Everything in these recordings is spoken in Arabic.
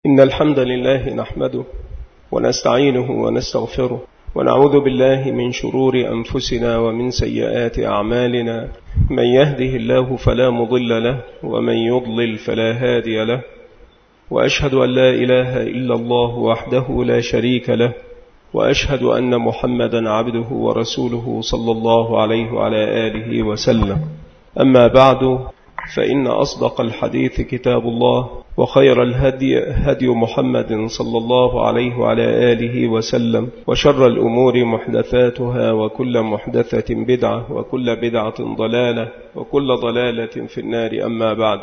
إن الحمد لله نحمده ونستعينه ونستغفره ونعوذ بالله من شرور أنفسنا ومن سيئات أعمالنا. من يهده الله فلا مضل له ومن يضلل فلا هادي له، وأشهد أن لا إله إلا الله وحده لا شريك له، وأشهد أن محمدا عبده ورسوله صلى الله عليه وعلى آله وسلم. أما بعد، فإن أصدق الحديث كتاب الله، وخير الهدي هدي محمد صلى الله عليه وعلى آله وسلم، وشر الأمور محدثاتها، وكل محدثة بدعة، وكل بدعة ضلالة، وكل ضلالة في النار. أما بعد،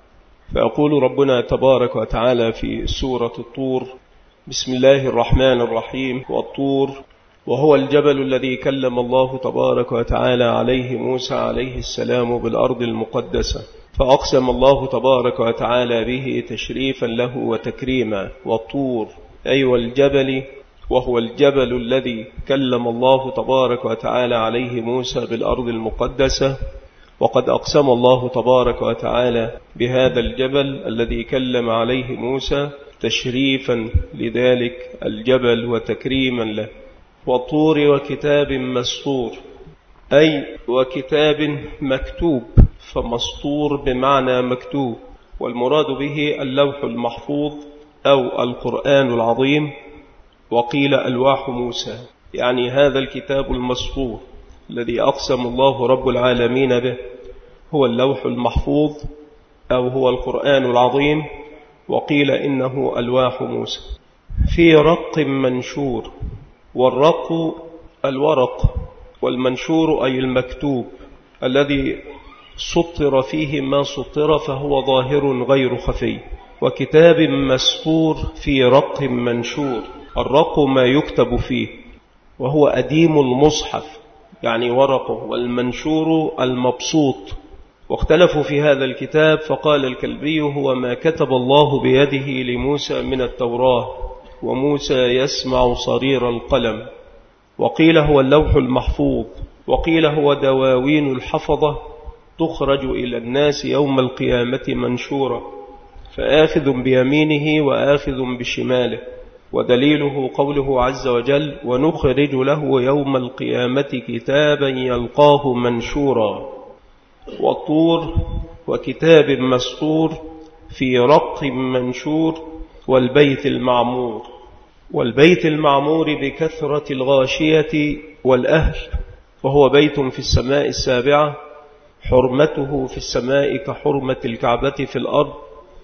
فيقول ربنا تبارك وتعالى في سورة الطور: بسم الله الرحمن الرحيم. والطور وهو الجبل الذي كلم الله تبارك وتعالى عليه موسى عليه السلام بالأرض المقدسة، فأقسم الله تبارك وتعالى به تشريفا له وتكريما. والطور أي والجبل، وهو الجبل الذي كلم الله تبارك وتعالى عليه موسى بالأرض المقدسة، وقد أقسم الله تبارك وتعالى بهذا الجبل الذي كلم عليه موسى تشريفا لذلك الجبل وتكريما له. والطور وكتاب مسطور، أي وكتاب مكتوب، فمسطور بمعنى مكتوب، والمراد به اللوح المحفوظ أو القرآن العظيم، وقيل ألواح موسى، يعني هذا الكتاب المسطور الذي أقسم الله رب العالمين به هو اللوح المحفوظ أو هو القرآن العظيم، وقيل إنه ألواح موسى. في رق منشور، والرق الورق، والمنشور أي المكتوب الذي سطر فيه ما سطر، فهو ظاهر غير خفي. وكتاب مسطور في رق منشور، الرق ما يكتب فيه، وهو أديم المصحف يعني ورقه، والمنشور المبسوط. واختلفوا في هذا الكتاب، فقال الكلبي هو ما كتب الله بيده لموسى من التوراة، وموسى يسمع صرير القلم. وقيل هو اللوح المحفوظ، وقيل هو دواوين الحفظة تخرج إلى الناس يوم القيامة منشورة، فآخذ بيمينه وآخذ بشماله. ودليله قوله عز وجل: ونخرج له يوم القيامة كتابا يلقاه منشورا. والطور وكتاب مسطور في رق منشور. والبيت المعمور، والبيت المعمور بكثرة الغاشية والأهل، وهو بيت في السماء السابعة، حرمته في السماء كحرمة الكعبة في الأرض،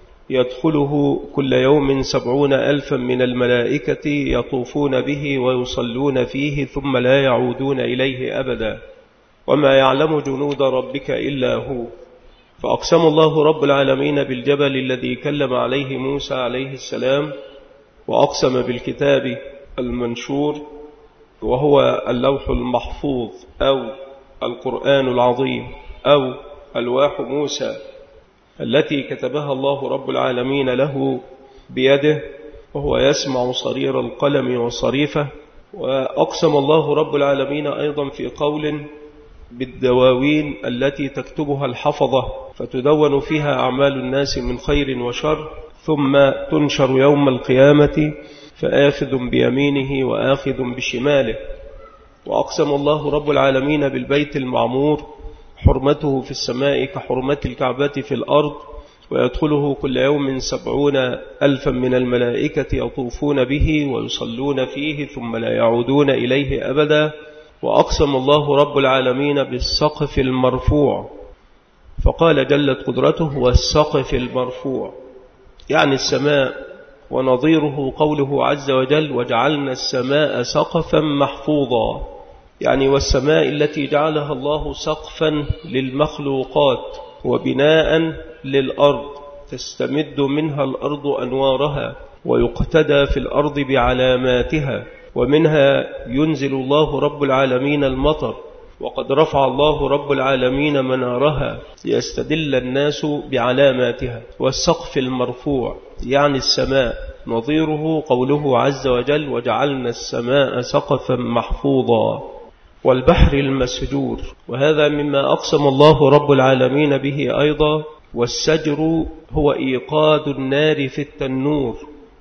يدخله كل يوم 70,000 من الملائكة يطوفون به ويصلون فيه ثم لا يعودون إليه أبدا، وما يعلم جنود ربك إلا هو. فأقسم الله رب العالمين بالجبل الذي كلم عليه موسى عليه السلام، وأقسم بالكتاب المنشور وهو اللوح المحفوظ أو القرآن العظيم أو ألواح موسى التي كتبها الله رب العالمين له بيده، وهو يسمع صرير القلم وصريفه. وأقسم الله رب العالمين أيضا في قول بالدواوين التي تكتبها الحفظة، فتدون فيها أعمال الناس من خير وشر، ثم تنشر يوم القيامة، فآخذ بيمينه وآخذ بشماله. وأقسم الله رب العالمين بالبيت المعمور، حرمته في السماء كحرمة الكعبة في الأرض، ويدخله كل يوم 70,000 من الملائكة يطوفون به ويصلون فيه ثم لا يعودون إليه أبدا. وأقسم الله رب العالمين بالسقف المرفوع، فقال جلت قدرته: والسقف المرفوع، يعني السماء. ونظيره قوله عز وجل: وجعلنا السماء سقفا محفوظا، يعني والسماء التي جعلها الله سقفا للمخلوقات وبناء للأرض، تستمد منها الأرض أنوارها، ويقتدى في الأرض بعلاماتها، ومنها ينزل الله رب العالمين المطر، وقد رفع الله رب العالمين منارها ليستدل الناس بعلاماتها. والسقف المرفوع يعني السماء، نظيره قوله عز وجل: وجعلنا السماء سقفا محفوظا. والبحر المسجور، وهذا مما أقسم الله رب العالمين به أيضا. والسجر هو إيقاد النار في التنور،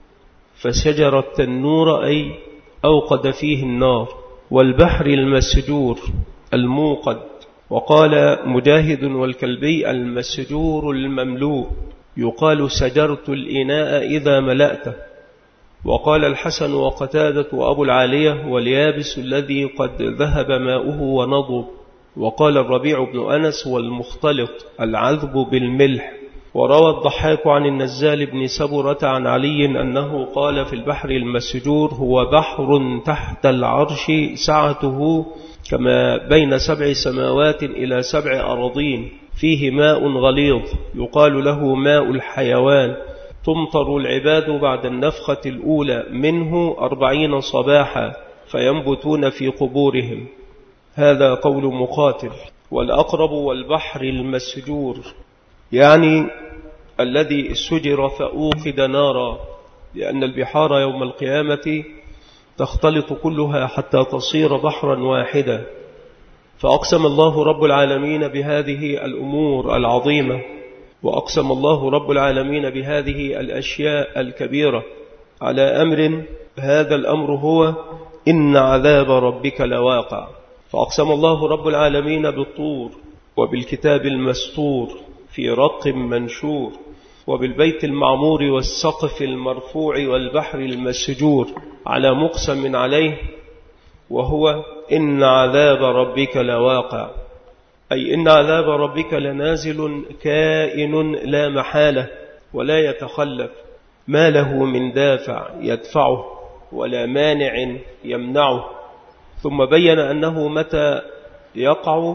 فسجر التنور أي أوقد فيه النار، والبحر المسجور الموقد. وقال مجاهد والكلبي المسجور المملوء، يقال سجرت الإناء إذا ملأته. وقال الحسن وقتادة وأبو العالية واليابس الذي قد ذهب ماؤه ونضب. وقال الربيع بن أنس والمختلط العذب بالملح. وروى الضحاك عن النزال بن سبرة عن علي أنه قال في البحر المسجور هو بحر تحت العرش سعته كما بين 7 سماوات إلى 7 أراضين، فيه ماء غليظ يقال له ماء الحيوان، تمطر العباد بعد النفخة الأولى منه 40 صباحا فينبتون في قبورهم. هذا قول مقاتل. والأقرب والبحر المسجور يعني الذي سجر فأوقد نارا، لأن البحار يوم القيامة تختلط كلها حتى تصير بحرا واحدا. فأقسم الله رب العالمين بهذه الأمور العظيمة، وأقسم الله رب العالمين بهذه الأشياء الكبيرة على أمر، هذا الأمر هو إن عذاب ربك لواقع. فأقسم الله رب العالمين بالطور وبالكتاب المسطور في رق منشور، وبالبيت المعمور والسقف المرفوع والبحر المسجور على مقسم عليه، وهو إن عذاب ربك لواقع، أي إن عذاب ربك لنازل كائن لا محالة ولا يتخلف، ما له من دافع يدفعه ولا مانع يمنعه. ثم بين أنه متى يقع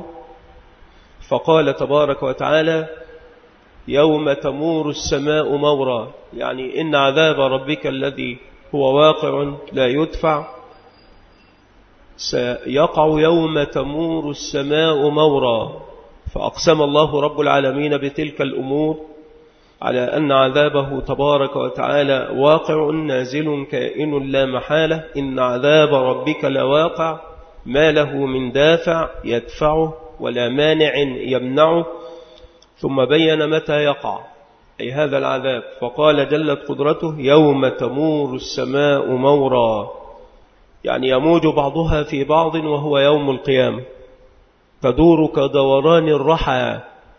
فقال تبارك وتعالى يوم تمور السماء مورا، يعني إن عذاب ربك الذي هو واقع لا يدفع سيقع يوم تمور السماء مورا. فأقسم الله رب العالمين بتلك الأمور على أن عذابه تبارك وتعالى واقع نازل كائن لا محالة، إن عذاب ربك لواقع ما له من دافع يدفعه ولا مانع يمنعه. ثم بين متى يقع أي هذا العذاب، فقال جلت قدرته يوم تمور السماء مورا، يعني يموج بعضها في بعض، وهو يوم القيامة، تدور كدوران الرحى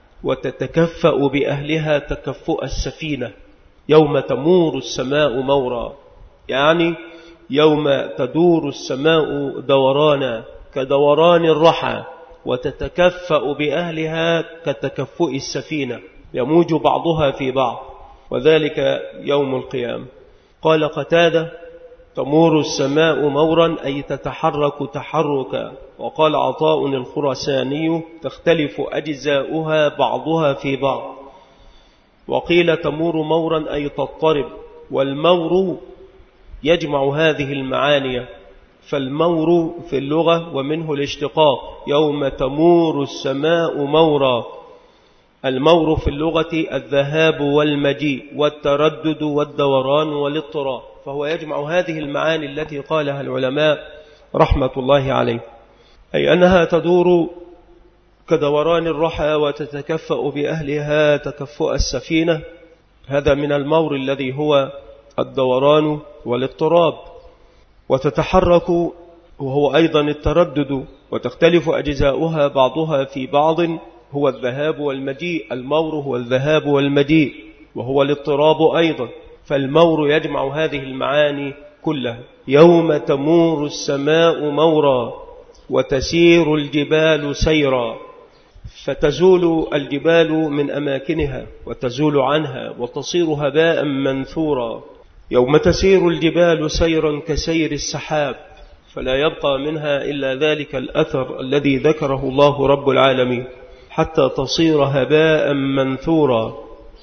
وتتكفأ بأهلها تكفؤ السفينة. يوم تمور السماء مورا يعني يوم تدور السماء دورانا كدوران الرحى وتتكفأ بأهلها كتكفؤ السفينة، يموج بعضها في بعض، وذلك يوم القيامة. قال قتادة تمور السماء مورا أي تتحرك تحركا. وقال عطاء الخراساني تختلف أجزاؤها بعضها في بعض. وقيل تمور مورا أي تضطرب، والمور يجمع هذه المعاني، فالمور في اللغة ومنه الاشتقاق يوم تمور السماء مورا. المور في اللغة الذهاب والمجيء والتردد والدوران والاضطراب، فهو يجمع هذه المعاني التي قالها العلماء رحمة الله عليه، أي أنها تدور كدوران الرحى وتتكفأ بأهلها تكفؤ السفينة. هذا من المور الذي هو الدوران والاضطراب. وتتحرك وهو أيضا التردد، وتختلف أجزاؤها بعضها في بعض، هو الذهاب والمجيء. المور هو الذهاب والمجيء، وهو الاضطراب أيضا. فالمور يجمع هذه المعاني كلها. يوم تمور السماء مورا وتسير الجبال سيرا، فتزول الجبال من أماكنها وتزول عنها وتصير هباء منثورا. يوم تسير الجبال سيرا كسير السحاب، فلا يبقى منها إلا ذلك الأثر الذي ذكره الله رب العالمين، حتى تصير هباء منثورا.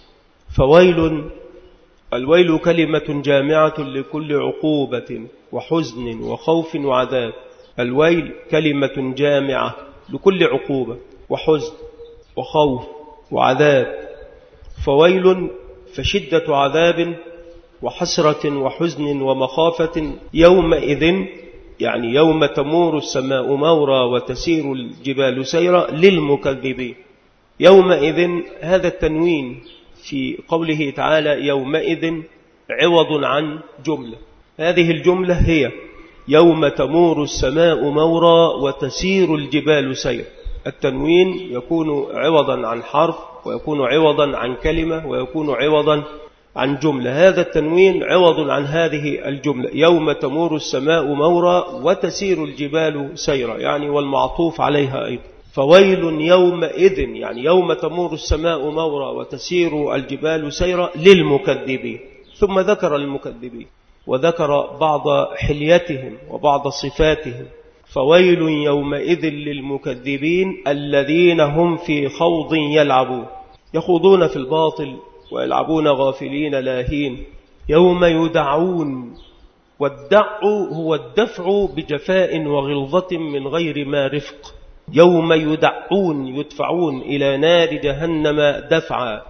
الويل كلمة جامعة لكل عقوبة وحزن وخوف وعذاب. الويل كلمة جامعة لكل عقوبة وحزن وخوف وعذاب. فويل فشدة عذاب وحسرة وحزن ومخافة يومئذ، يعني يوم تمور السماء مورا وتسير الجبال سيرا للمكذبين. يومئذ هذا التنوين في قوله تعالى يومئذ عوض عن جملة. هذه الجملة هي يوم تمور السماء مورا وتسير الجبال سيرا. التنوين يكون عوضا عن حرف، ويكون عوضا عن كلمة، ويكون عوضا عن جملة. هذا التنوين عوض عن هذه الجملة، يوم تمور السماء مورا وتسير الجبال سيرا، يعني والمعطوف عليها أيضا. فويل يومئذ، يعني يوم تمور السماء مورا وتسير الجبال سيرا للمكذبين. ثم ذكر المكذبين وذكر بعض حليتهم وبعض صفاتهم. فويل يومئذ للمكذبين الذين هم في خوض يلعبون، يخوضون في الباطل ويلعبون غافلين لاهين. يوم يدعون، والدع هو الدفع بجفاء وغلظة من غير ما رفق. يوم يدعون، يدفعون إلى نار جهنم دفعا،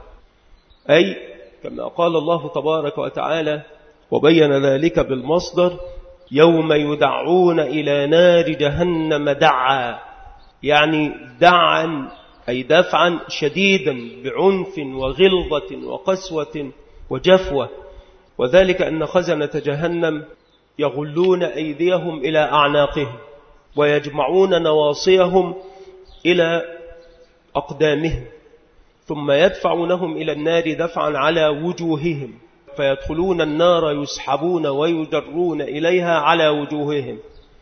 أي كما قال الله تبارك وتعالى وبين ذلك بالمصدر: يوم يدعون إلى نار جهنم دعا، يعني دعا أي دفعا شديدا بعنف وغلظة وقسوة وجفوة. وذلك أن خزنة جهنم يغلون أيديهم إلى أعناقهم ويجمعون نواصيهم إلى أقدامهم، ثم يدفعونهم إلى النار دفعا على وجوههم، فيدخلون النار يسحبون ويجرون إليها على وجوههم.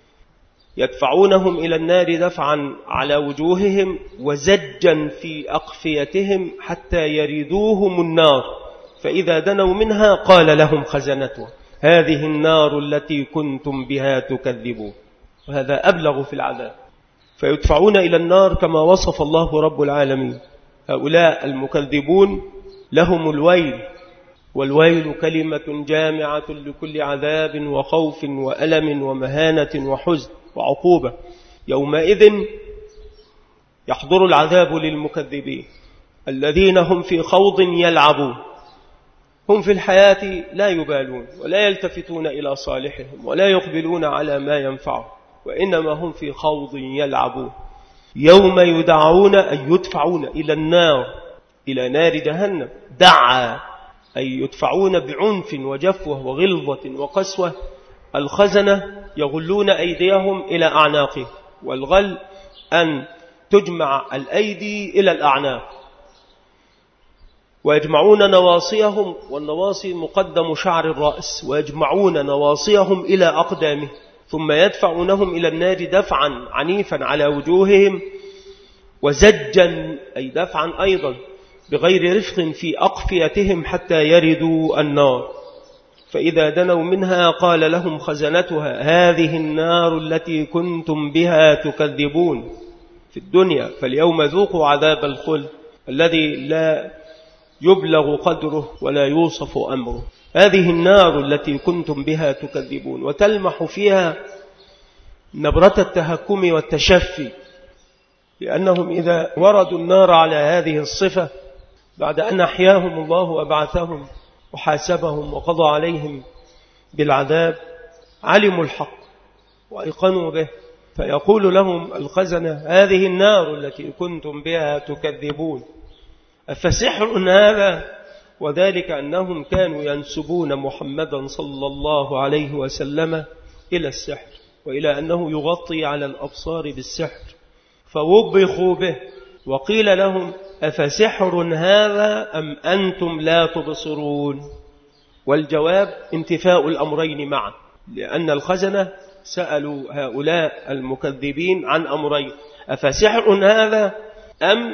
يدفعونهم إلى النار دفعا على وجوههم وزجا في أقفيتهم حتى يريدوهم النار، فإذا دنوا منها قال لهم خزنتها هذه النار التي كنتم بها تكذبون. وهذا أبلغ في العذاب. فيدفعون إلى النار كما وصف الله رب العالمين. هؤلاء المكذبون لهم الويل، والويل كلمة جامعة لكل عذاب وخوف وألم ومهانة وحزن وعقوبة. يومئذ يحضر العذاب للمكذبين الذين هم في خوض يلعبون. هم في الحياة لا يبالون ولا يلتفتون إلى صالحهم ولا يقبلون على ما ينفعهم، وإنما هم في خوض يلعبون. يوم يدعون أي يدفعون إلى النار، إلى نار جهنم. دعا أي يدفعون بعنف وجفوة وغلظة وقسوة. الخزنة يغلون أيديهم إلى أعناقهم، والغل أن تجمع الأيدي إلى الأعناق، ويجمعون نواصيهم، والنواصي مقدم شعر الرأس، ويجمعون نواصيهم إلى أقدامهم، ثم يدفعونهم إلى النار دفعا عنيفا على وجوههم، وزجا أي دفعا أيضا بغير رفق في أقفيتهم حتى يردوا النار، فإذا دنوا منها قال لهم خزنتها هذه النار التي كنتم بها تكذبون في الدنيا، فاليوم ذوقوا عذاب الخلد الذي لا يبلغ قدره ولا يوصف أمره. هذه النار التي كنتم بها تكذبون. وتلمح فيها نبرة التهكم والتشفي، لأنهم إذا وردوا النار على هذه الصفة بعد أن أحياهم الله وبعثهم وحاسبهم وقضى عليهم بالعذاب علموا الحق وأيقنوا به، فيقول لهم الخزنة هذه النار التي كنتم بها تكذبون أفسحر هذا؟ وذلك أنهم كانوا ينسبون محمدا صلى الله عليه وسلم إلى السحر، وإلى أنه يغطي على الأبصار بالسحر، فوبخوا به وقيل لهم أفسحر هذا أم أنتم لا تبصرون؟ والجواب انتفاء الأمرين معا، لأن الخزنة سألوا هؤلاء المكذبين عن أمرين: أفسحر هذا أم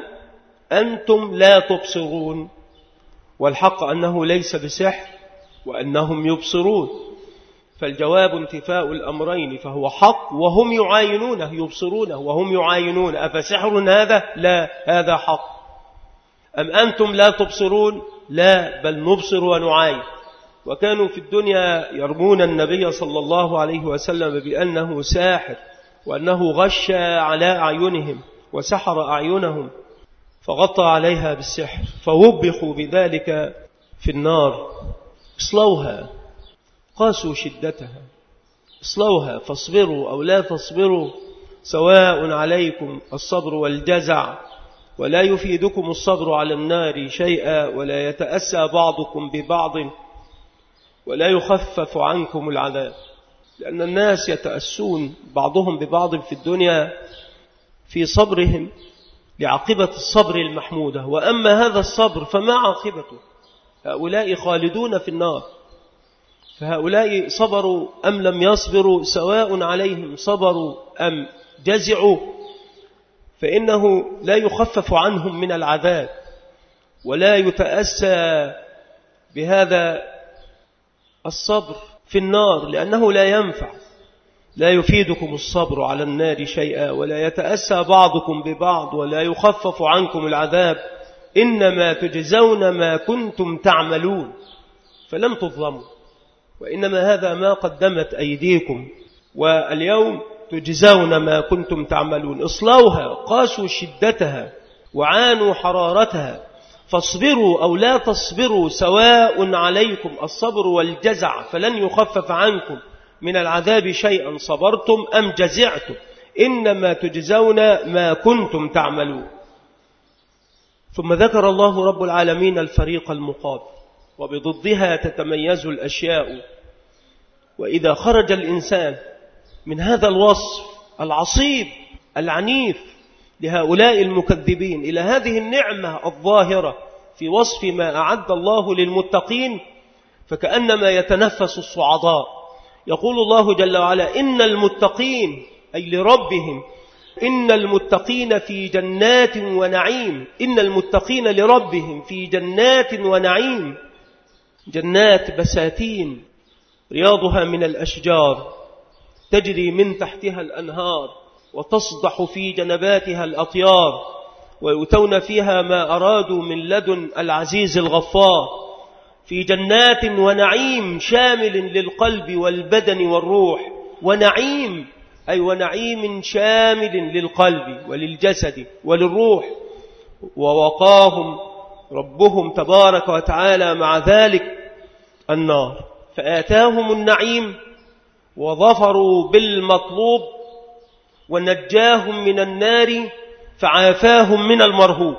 أنتم لا تبصرون؟ والحق أنه ليس بسحر وأنهم يبصرون، فالجواب انتفاء الأمرين، فهو حق وهم يعاينونه، يبصرونه وهم يعاينون. أفسحر هذا؟ لا، هذا حق. أم أنتم لا تبصرون؟ لا، بل نبصر ونعاين. وكانوا في الدنيا يرمون النبي صلى الله عليه وسلم بأنه ساحر، وأنه غش على أعينهم وسحر أعينهم فغطى عليها بالسحر، فوبخوا بذلك في النار. اصلوها، قاسوا شدتها، اصلوها فاصبروا أو لا تصبروا سواء عليكم الصبر والجزع، ولا يفيدكم الصبر على النار شيئا، ولا يتأسى بعضكم ببعض، ولا يخفف عنكم العذاب، لأن الناس يتأسون بعضهم ببعض في الدنيا في صبرهم لعاقبة الصبر المحمودة، وأما هذا الصبر فما عاقبته؟ هؤلاء خالدون في النار، فهؤلاء صبروا أم لم يصبروا سواء عليهم، صبروا أم جزعوا، فإنه لا يخفف عنهم من العذاب، ولا يتأسى بهذا الصبر في النار، لأنه لا ينفع، لا يفيدكم الصبر على النار شيئا، ولا يتأسى بعضكم ببعض، ولا يخفف عنكم العذاب، إنما تجزون ما كنتم تعملون، فلم تظلموا، وإنما هذا ما قدمت أيديكم، واليوم تجزون ما كنتم تعملون. اصلوها، قاسوا شدتها وعانوا حرارتها، فاصبروا أو لا تصبروا سواء عليكم، الصبر والجزع، فلن يخفف عنكم من العذاب شيئا صبرتم أم جزعتم، إنما تجزون ما كنتم تعملون. ثم ذكر الله رب العالمين الفريق المقابل، وبضدها تتميز الأشياء. وإذا خرج الإنسان من هذا الوصف العصيب العنيف لهؤلاء المكذبين إلى هذه النعمة الظاهرة في وصف ما أعد الله للمتقين، فكأنما يتنفس الصعداء. يقول الله جل وعلا: إن المتقين، أي لربهم، إن المتقين في جنات ونعيم، إن المتقين لربهم في جنات ونعيم، جنات بساتين رياضها من الأشجار تجري من تحتها الأنهار، وتصدح في جنباتها الأطيار، ويؤتون فيها ما أرادوا من لدن العزيز الغفار، في جنات ونعيم شامل للقلب والبدن والروح، ونعيم أي ونعيم شامل للقلب وللجسد وللروح. ووقاهم ربهم تبارك وتعالى مع ذلك النار، فآتاهم النعيم وظفروا بالمطلوب، ونجاهم من النار فعافاهم من المرهوب.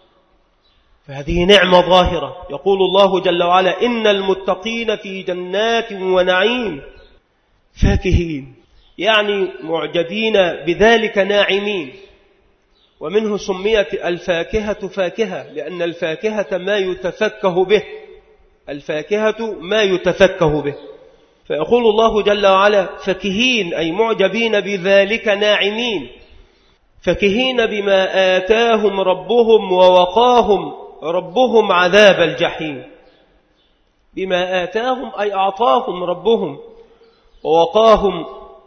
فهذه نعمة ظاهرة. يقول الله جل وعلا: إن المتقين في جنات ونعيم فاكهين، يعني معجبين بذلك ناعمين. ومنه سميت الفاكهة فاكهة، لأن الفاكهة ما يتفكه به، الفاكهة ما يتفكه به. فيقول الله جل وعلا: فاكهين أي معجبين بذلك ناعمين، فاكهين بما آتاهم ربهم ووقاهم ربهم عذاب الجحيم. بما آتاهم أي أعطاهم ربهم، ووقاهم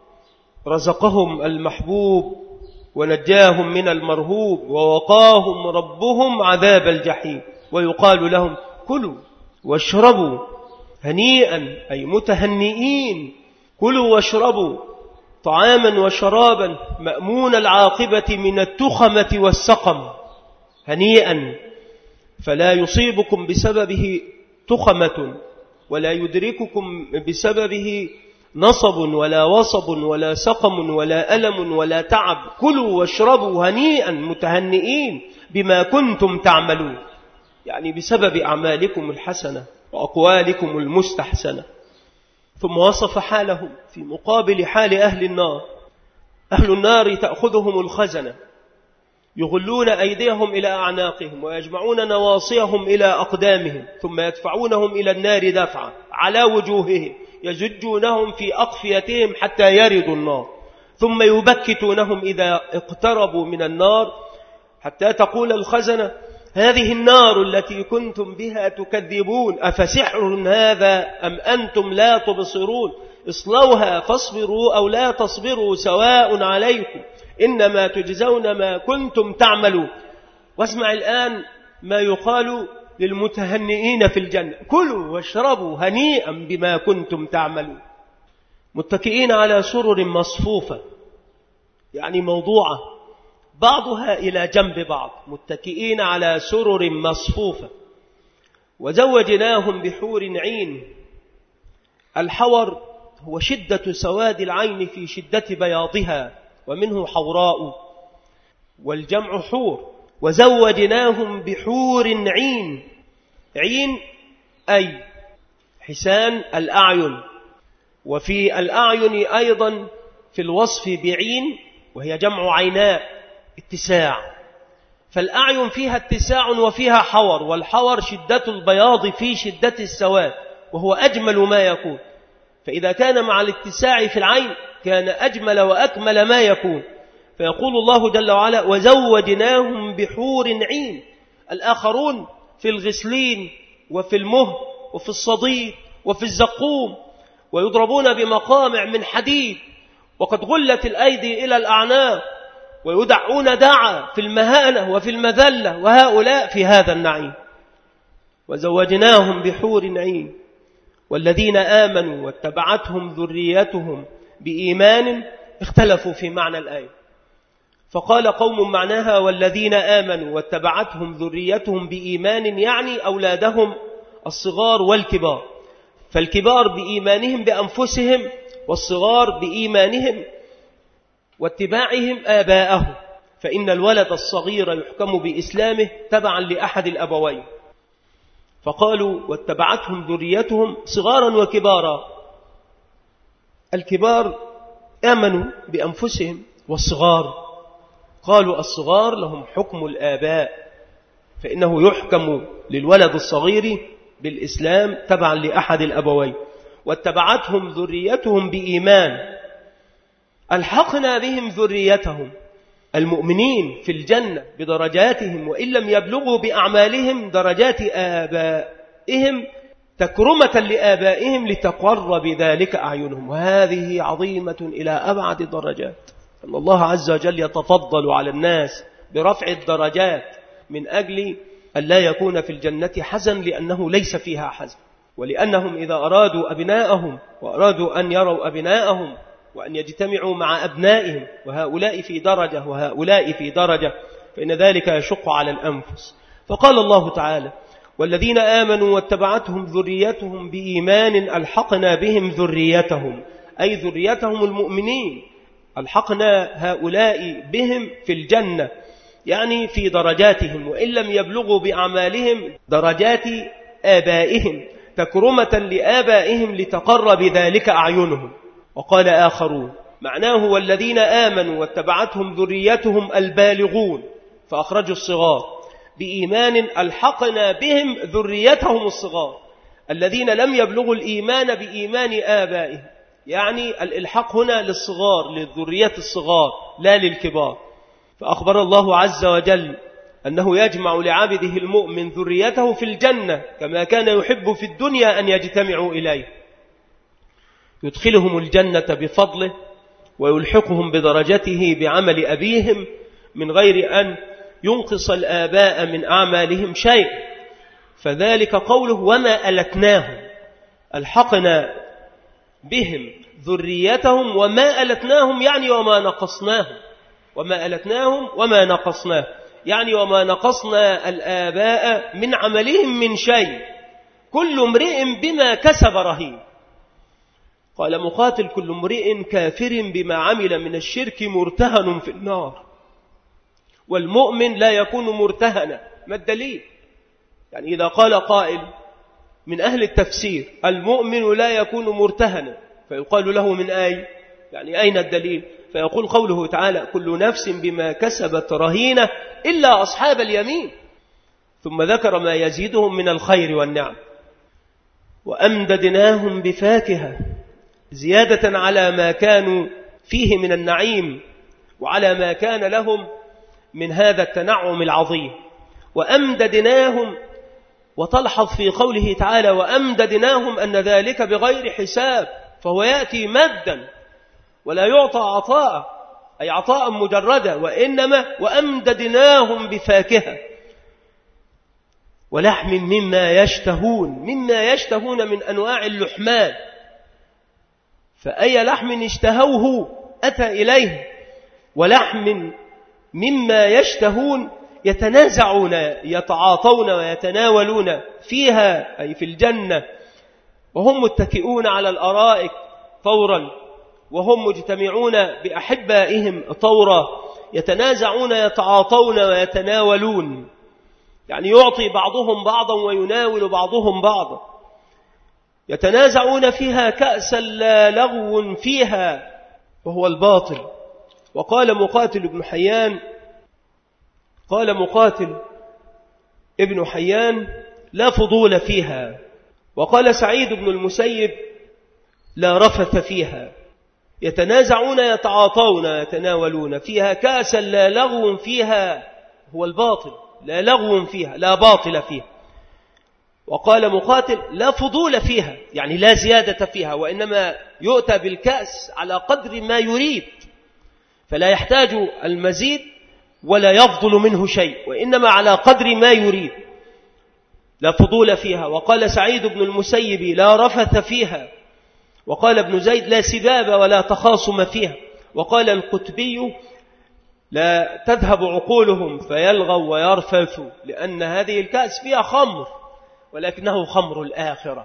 رزقهم المحبوب ونجاهم من المرهوب، ووقاهم ربهم عذاب الجحيم. ويقال لهم: كلوا واشربوا هنيئا أي متهنئين، كلوا واشربوا طعاما وشرابا مأمون العاقبة من التخمة والسقم، هنيئا، فلا يصيبكم بسببه تخمة، ولا يدرككم بسببه نصب ولا وصب ولا سقم ولا ألم ولا تعب. كلوا واشربوا هنيئا متهنئين بما كنتم تعملون، يعني بسبب أعمالكم الحسنة وأقوالكم المستحسنة. ثم وصف حالهم في مقابل حال أهل النار. أهل النار تأخذهم الخزنة، يغلون أيديهم إلى أعناقهم، ويجمعون نواصيهم إلى أقدامهم، ثم يدفعونهم إلى النار دفعا على وجوههم، يزجونهم في أقفيتهم حتى يردوا النار، ثم يبكتونهم إذا اقتربوا من النار، حتى تقول الخزنة: هذه النار التي كنتم بها تكذبون أفسحر هذا أم أنتم لا تبصرون، اصلوها فاصبروا أو لا تصبروا سواء عليكم، إنما تجزون ما كنتم تعملون. واسمع الآن ما يقال للمتهنئين في الجنة: كلوا واشربوا هنيئا بما كنتم تعملون، متكئين على سرر مصفوفة، يعني موضوعة بعضها إلى جنب بعض، متكئين على سرر مصفوفة. وزوجناهم بحور عين. الحور هو شدة سواد العين في شدة بياضها، ومنه حوراء، والجمع حور. وزوجناهم بحور عين، عين أي حسان الأعين. وفي الأعين أيضا في الوصف بعين، وهي جمع عيناء، اتساع. فالأعين فيها اتساع وفيها حور، والحور شدة البياض في شدة السواد، وهو أجمل ما يكون. فإذا كان مع الاتساع في العين كان أجمل وأكمل ما يكون. فيقول الله جل وعلا: وزوجناهم بحور عين. الآخرون في الغسلين وفي المهر وفي الصديد وفي الزقوم، ويضربون بمقامع من حديد، وقد غلت الأيدي إلى الأعناق، ويدعون دعا في المهانة وفي المذلة، وهؤلاء في هذا النعيم. وزوجناهم بحور عين. والذين آمنوا واتبعتهم ذريتهم بإيمان اختلفوا في معنى الآية، فقال قوم معناها والذين آمنوا واتبعتهم ذريتهم بإيمان، يعني أولادهم الصغار والكبار. فالكبار بإيمانهم بأنفسهم، والصغار بإيمانهم واتباعهم آباءهم، فإن الولد الصغير يحكم بإسلامه تبعا لأحد الأبوين. فقالوا واتبعتهم ذريتهم صغارا وكبارا. الكبار آمنوا بأنفسهم، والصغار قالوا الصغار لهم حكم الآباء، فإنه يحكم للولد الصغير بالإسلام تبعا لأحد الأبوين. واتبعتهم ذريتهم بإيمان ألحقنا بهم ذريتهم، المؤمنين في الجنة بدرجاتهم، وإن لم يبلغوا بأعمالهم درجات آبائهم تكرمة لآبائهم لتقر بذلك أعينهم. وهذه عظيمة إلى أبعد درجات، أن الله عز وجل يتفضل على الناس برفع الدرجات من أجل أن لا يكون في الجنة حزن، لأنه ليس فيها حزن. ولأنهم إذا أرادوا أبناءهم وأرادوا أن يروا أبناءهم وأن يجتمعوا مع أبنائهم، وهؤلاء في درجة وهؤلاء في درجة، فإن ذلك يشق على الأنفس. فقال الله تعالى والذين آمنوا واتبعتهم ذريتهم بإيمان ألحقنا بهم ذريتهم، أي ذريتهم المؤمنين، ألحقنا هؤلاء بهم في الجنة، يعني في درجاتهم، وإن لم يبلغوا بأعمالهم درجات آبائهم تكرمة لآبائهم لتقر بذلك أعينهم. وقال آخرون معناه والذين آمنوا واتبعتهم ذريتهم البالغون، فأخرجوا الصغار بإيمان ألحقنا بهم ذريتهم الصغار الذين لم يبلغوا الإيمان بإيمان آبائهم، يعني الإلحاق هنا للصغار، للذرية الصغار لا للكبار. فأخبر الله عز وجل أنه يجمع لعبده المؤمن ذريته في الجنة كما كان يحب في الدنيا أن يجتمعوا إليه، يدخلهم الجنة بفضله ويلحقهم بدرجته بعمل أبيهم من غير أن ينقص الآباء من أعمالهم شيء. فذلك قوله وما ألتناهم، ألحقنا بهم ذريتهم وما ألتناهم، يعني وما نقصناهم، وما ألتناهم وما نقصناه، يعني وما نقصنا الآباء من عملهم من شيء، كل امرئ بما كسب رهين. قال مقاتل كل امرئ كافر بما عمل من الشرك مرتهن في النار. والمؤمن لا يكون مرتهنا. ما الدليل؟ يعني إذا قال قائل من أهل التفسير المؤمن لا يكون مرتهنا، فيقال له من أي؟ يعني أين الدليل؟ فيقول قوله تعالى كل نفس بما كسبت رهينة إلا أصحاب اليمين، ثم ذكر ما يزيدهم من الخير والنعم. وأمددناهم بفاكهة زيادة على ما كانوا فيه من النعيم وعلى ما كان لهم من هذا التنعم العظيم. وأمددناهم، وتلحظ في قوله تعالى وأمددناهم أن ذلك بغير حساب، فهو يأتي مدا ولا يعطى عطاء، أي عطاء مجردا، وإنما وأمددناهم بفاكهة ولحم مما يشتهون، مما يشتهون من أنواع اللحمان، فأي لحم اشتهوه أتى إليه، ولحم مما يشتهون يتنازعون يتعاطون ويتناولون فيها، أي في الجنة، وهم متكئون على الأرائك طورا، وهم مجتمعون بأحبائهم طورا، يتنازعون يتعاطون ويتناولون، يعني يعطي بعضهم بعضا ويناول بعضهم بعضا. يتنازعون فيها كأسا لا لغو فيها وهو الباطل. وقال مقاتل ابن حيان، قال مقاتل ابن حيان: لا فضول فيها. وقال سعيد بن المسيب: لا رفث فيها. يتنازعون يتعاطون يتناولون فيها كأسا لا لغو فيها هو الباطل، لا لغو فيها لا باطل فيها. وقال مقاتل: لا فضول فيها، يعني لا زيادة فيها، وإنما يؤتى بالكأس على قدر ما يريد، فلا يحتاج المزيد ولا يفضل منه شيء، وإنما على قدر ما يريد، لا فضول فيها. وقال سعيد بن المسيب: لا رفث فيها. وقال ابن زيد: لا سباب ولا تخاصم فيها. وقال القتبي: لا تذهب عقولهم فيلغوا ويرفثوا، لأن هذه الكأس فيها خمر، ولكنه خمر الآخرة،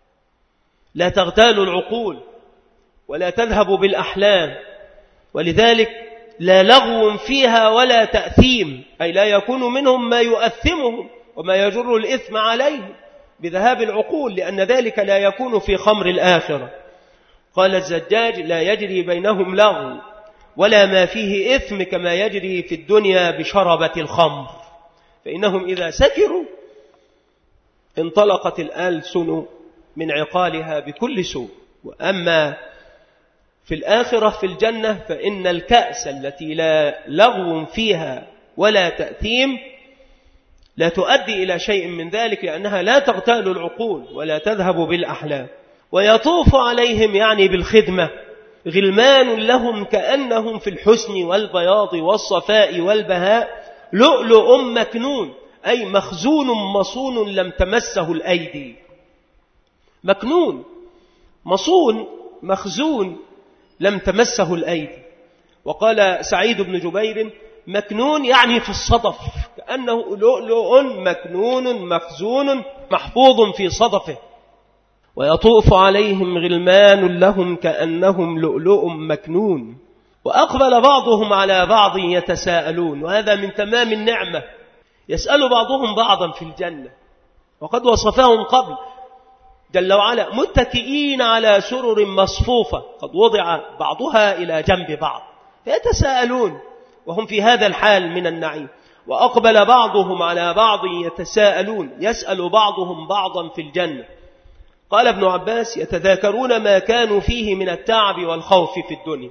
لا تغتال العقول ولا تذهب بالأحلام، ولذلك لا لغو فيها ولا تأثيم، أي لا يكون منهم ما يؤثمهم وما يجر الإثم عليهم بذهاب العقول، لأن ذلك لا يكون في خمر الآخرة. قال الزجاج: لا يجري بينهم لغو ولا ما فيه إثم كما يجري في الدنيا بشربة الخمر، فإنهم إذا سكروا انطلقت الألسن من عقالها بكل سوء. وأما في الآخرة في الجنة فإن الكأس التي لا لغو فيها ولا تأثيم لا تؤدي إلى شيء من ذلك، لأنها لا تغتال العقول ولا تذهب بالأحلام. ويطوف عليهم يعني بالخدمة غلمان لهم كأنهم في الحسن والبياض والصفاء والبهاء لؤلؤ مكنون، أي مخزون مصون لم تمسه الأيدي. مكنون مصون مخزون لم تمسه الأيدي. وقال سعيد بن جبير: مكنون يعني في الصدف، كأنه لؤلؤ مكنون مخزون محفوظ في صدفه. ويطوف عليهم غلمان لهم كأنهم لؤلؤ مكنون. وأقبل بعضهم على بعض يتساءلون، وهذا من تمام النعمة، يسأل بعضهم بعضا في الجنة، وقد وصفهم قبل جل وعلا: متكئين على سرر مصفوفة قد وضع بعضها إلى جنب بعض، فيتساءلون وهم في هذا الحال من النعيم. وأقبل بعضهم على بعض يتساءلون، يسأل بعضهم بعضا في الجنة. قال ابن عباس: يتذاكرون ما كانوا فيه من التعب والخوف في الدنيا.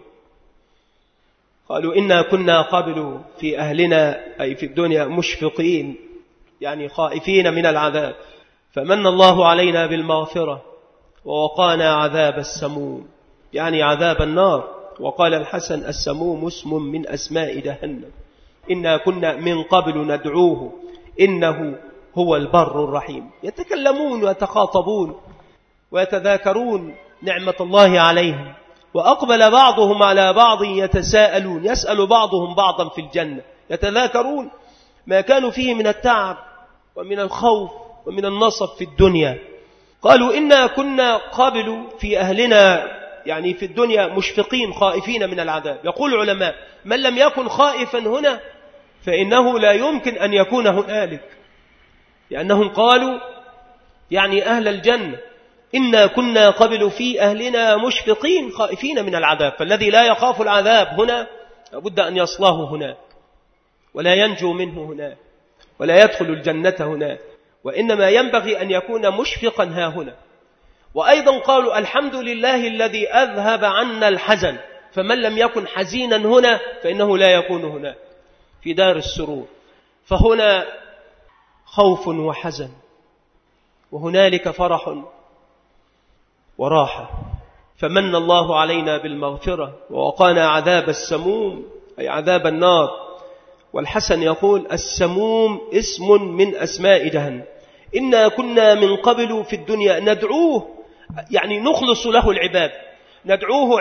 قالوا: إنا كنا قبل في أهلنا أي في الدنيا مشفقين، يعني خائفين من العذاب، فمن الله علينا بالمغفرة ووقانا عذاب السموم، يعني عذاب النار. وقال الحسن: السموم اسم من أسماء جهنم، إنا كنا من قبل ندعوه إنه هو البر الرحيم. يتكلمون ويتخاطبون ويتذاكرون نعمة الله عليهم. وأقبل بعضهم على بعض يتساءلون، يسأل بعضهم بعضا في الجنة، يتذاكرون ما كانوا فيه من التعب ومن الخوف ومن النصب في الدنيا. قالوا: إنا كنا قبل في أهلنا، يعني في الدنيا مشفقين خائفين من العذاب. يقول العلماء: من لم يكن خائفا هنا فإنه لا يمكن أن يكون هنالك، لأنهم قالوا يعني أهل الجنة: إنا كنا قبل في أهلنا مشفقين خائفين من العذاب. فالذي لا يخاف العذاب هنا لابد أن يصلاه هناك، ولا ينجو منه هناك، ولا يدخل الجنة هناك، وإنما ينبغي أن يكون مشفقا ها هنا. وأيضا قالوا: الحمد لله الذي أذهب عنا الحزن، فمن لم يكن حزينا هنا فإنه لا يكون هناك في دار السرور. فهنا خوف وحزن، وهنالك فرح وراحة. فمن الله علينا بالمغفرة ووقانا عذاب السموم، أي عذاب النار. والحسن يقول: السموم اسم من أسماء جهنم، إنا كنا من قبل في الدنيا ندعوه، يعني نخلص له العبادة، ندعوه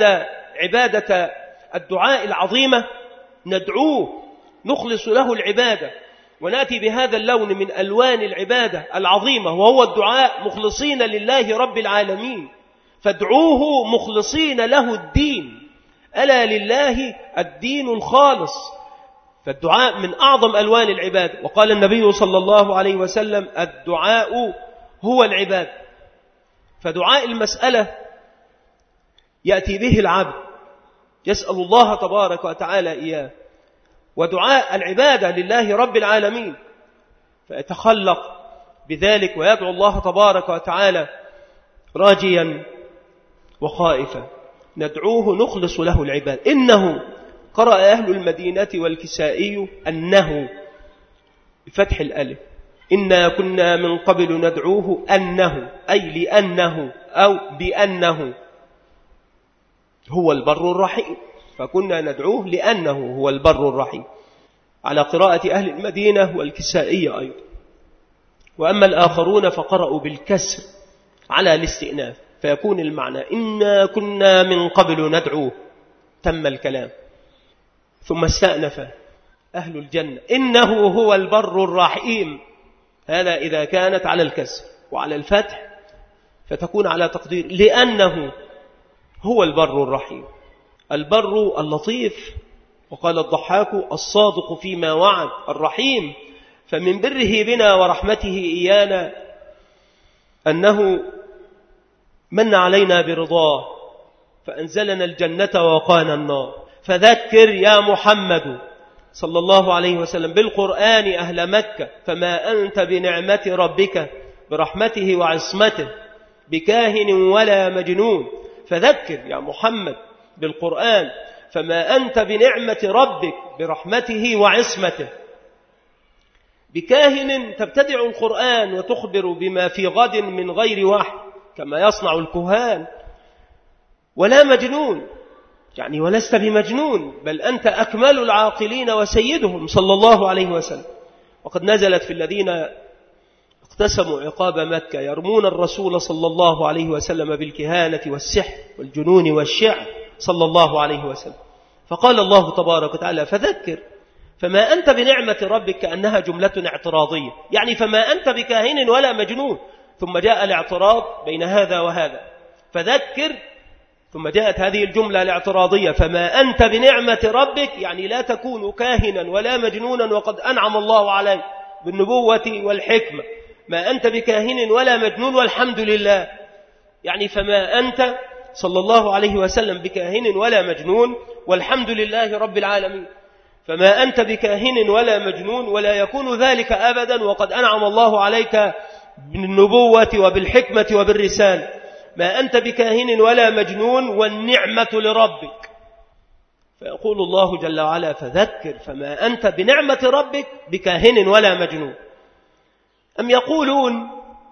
عبادة الدعاء العظيمة، ندعوه نخلص له العبادة، ونأتي بهذا اللون من ألوان العبادة العظيمة، وهو الدعاء مخلصين لله رب العالمين، فادعوه مخلصين له الدين، ألا لله الدين الخالص. فالدعاء من أعظم ألوان العبادة. وقال النبي صلى الله عليه وسلم: الدعاء هو العبادة. فدعاء المسألة يأتي به العبد يسأل الله تبارك وتعالى إياه، ودعاء العبادة لله رب العالمين فيتخلق بذلك ويدعو الله تبارك وتعالى راجيا وخائفا. ندعوه نخلص له العباد. إنه قرأ أهل المدينة والكسائي أنه بفتح الألف، إنا كنا من قبل ندعوه أنه، أي لأنه أو بأنه هو البر الرحيم، فكنا ندعوه لأنه هو البر الرحيم، على قراءة أهل المدينة والكسائي أيضا. وأما الآخرون فقرأوا بالكسر على الاستئناف، فيكون المعنى إنا كنا من قبل ندعوه، تم الكلام. ثم استأنف أهل الجنة إنه هو البر الرحيم، هذا إذا كانت على الكسر، وعلى الفتح فتكون على تقدير لأنه هو البر الرحيم، البر اللطيف. وقال الضحاك الصادق فيما وعد، الرحيم فمن بره بنا ورحمته إيانا أنه من علينا برضاه فأنزلنا الجنة ووقانا النار. فذكر يا محمد صلى الله عليه وسلم بالقرآن أهل مكة، فما أنت بنعمة ربك برحمته وعصمته بكاهن ولا مجنون. فذكر يا محمد بالقرآن، فما أنت بنعمة ربك برحمته وعصمته بكاهن، تبتدع القرآن وتخبر بما في غد من غير وحي كما يصنع الكهان، ولا مجنون، يعني ولست بمجنون، بل أنت أكمل العاقلين وسيدهم صلى الله عليه وسلم. وقد نزلت في الذين اقتسموا عقاب مكة يرمون الرسول صلى الله عليه وسلم بالكهانة والسحر والجنون والشعر صلى الله عليه وسلم. فقال الله تبارك وتعالى فذكر فما أنت بنعمة ربك، كأنها جملة اعتراضية، يعني فما أنت بكاهن ولا مجنون. ثم جاء الاعتراض بين هذا وهذا، فذكر، ثم جاءت هذه الجملة الاعتراضية فما أنت بنعمة ربك، يعني لا تكون كاهنا ولا مجنونا وقد أنعم الله عليك بالنبوة والحكمة. ما أنت بكاهن ولا مجنون والحمد لله، يعني فما أنت صلى الله عليه وسلم بكاهن ولا مجنون والحمد لله رب العالمين. فما أنت بكاهن ولا مجنون ولا يكون ذلك أبدا وقد أنعم الله عليك بالنبوة وبالحكمة وبالرسالة. ما أنت بكاهن ولا مجنون والنعمة لربك. فيقول الله جل وعلا فذكر فما أنت بنعمة ربك بكاهن ولا مجنون. أم يقولون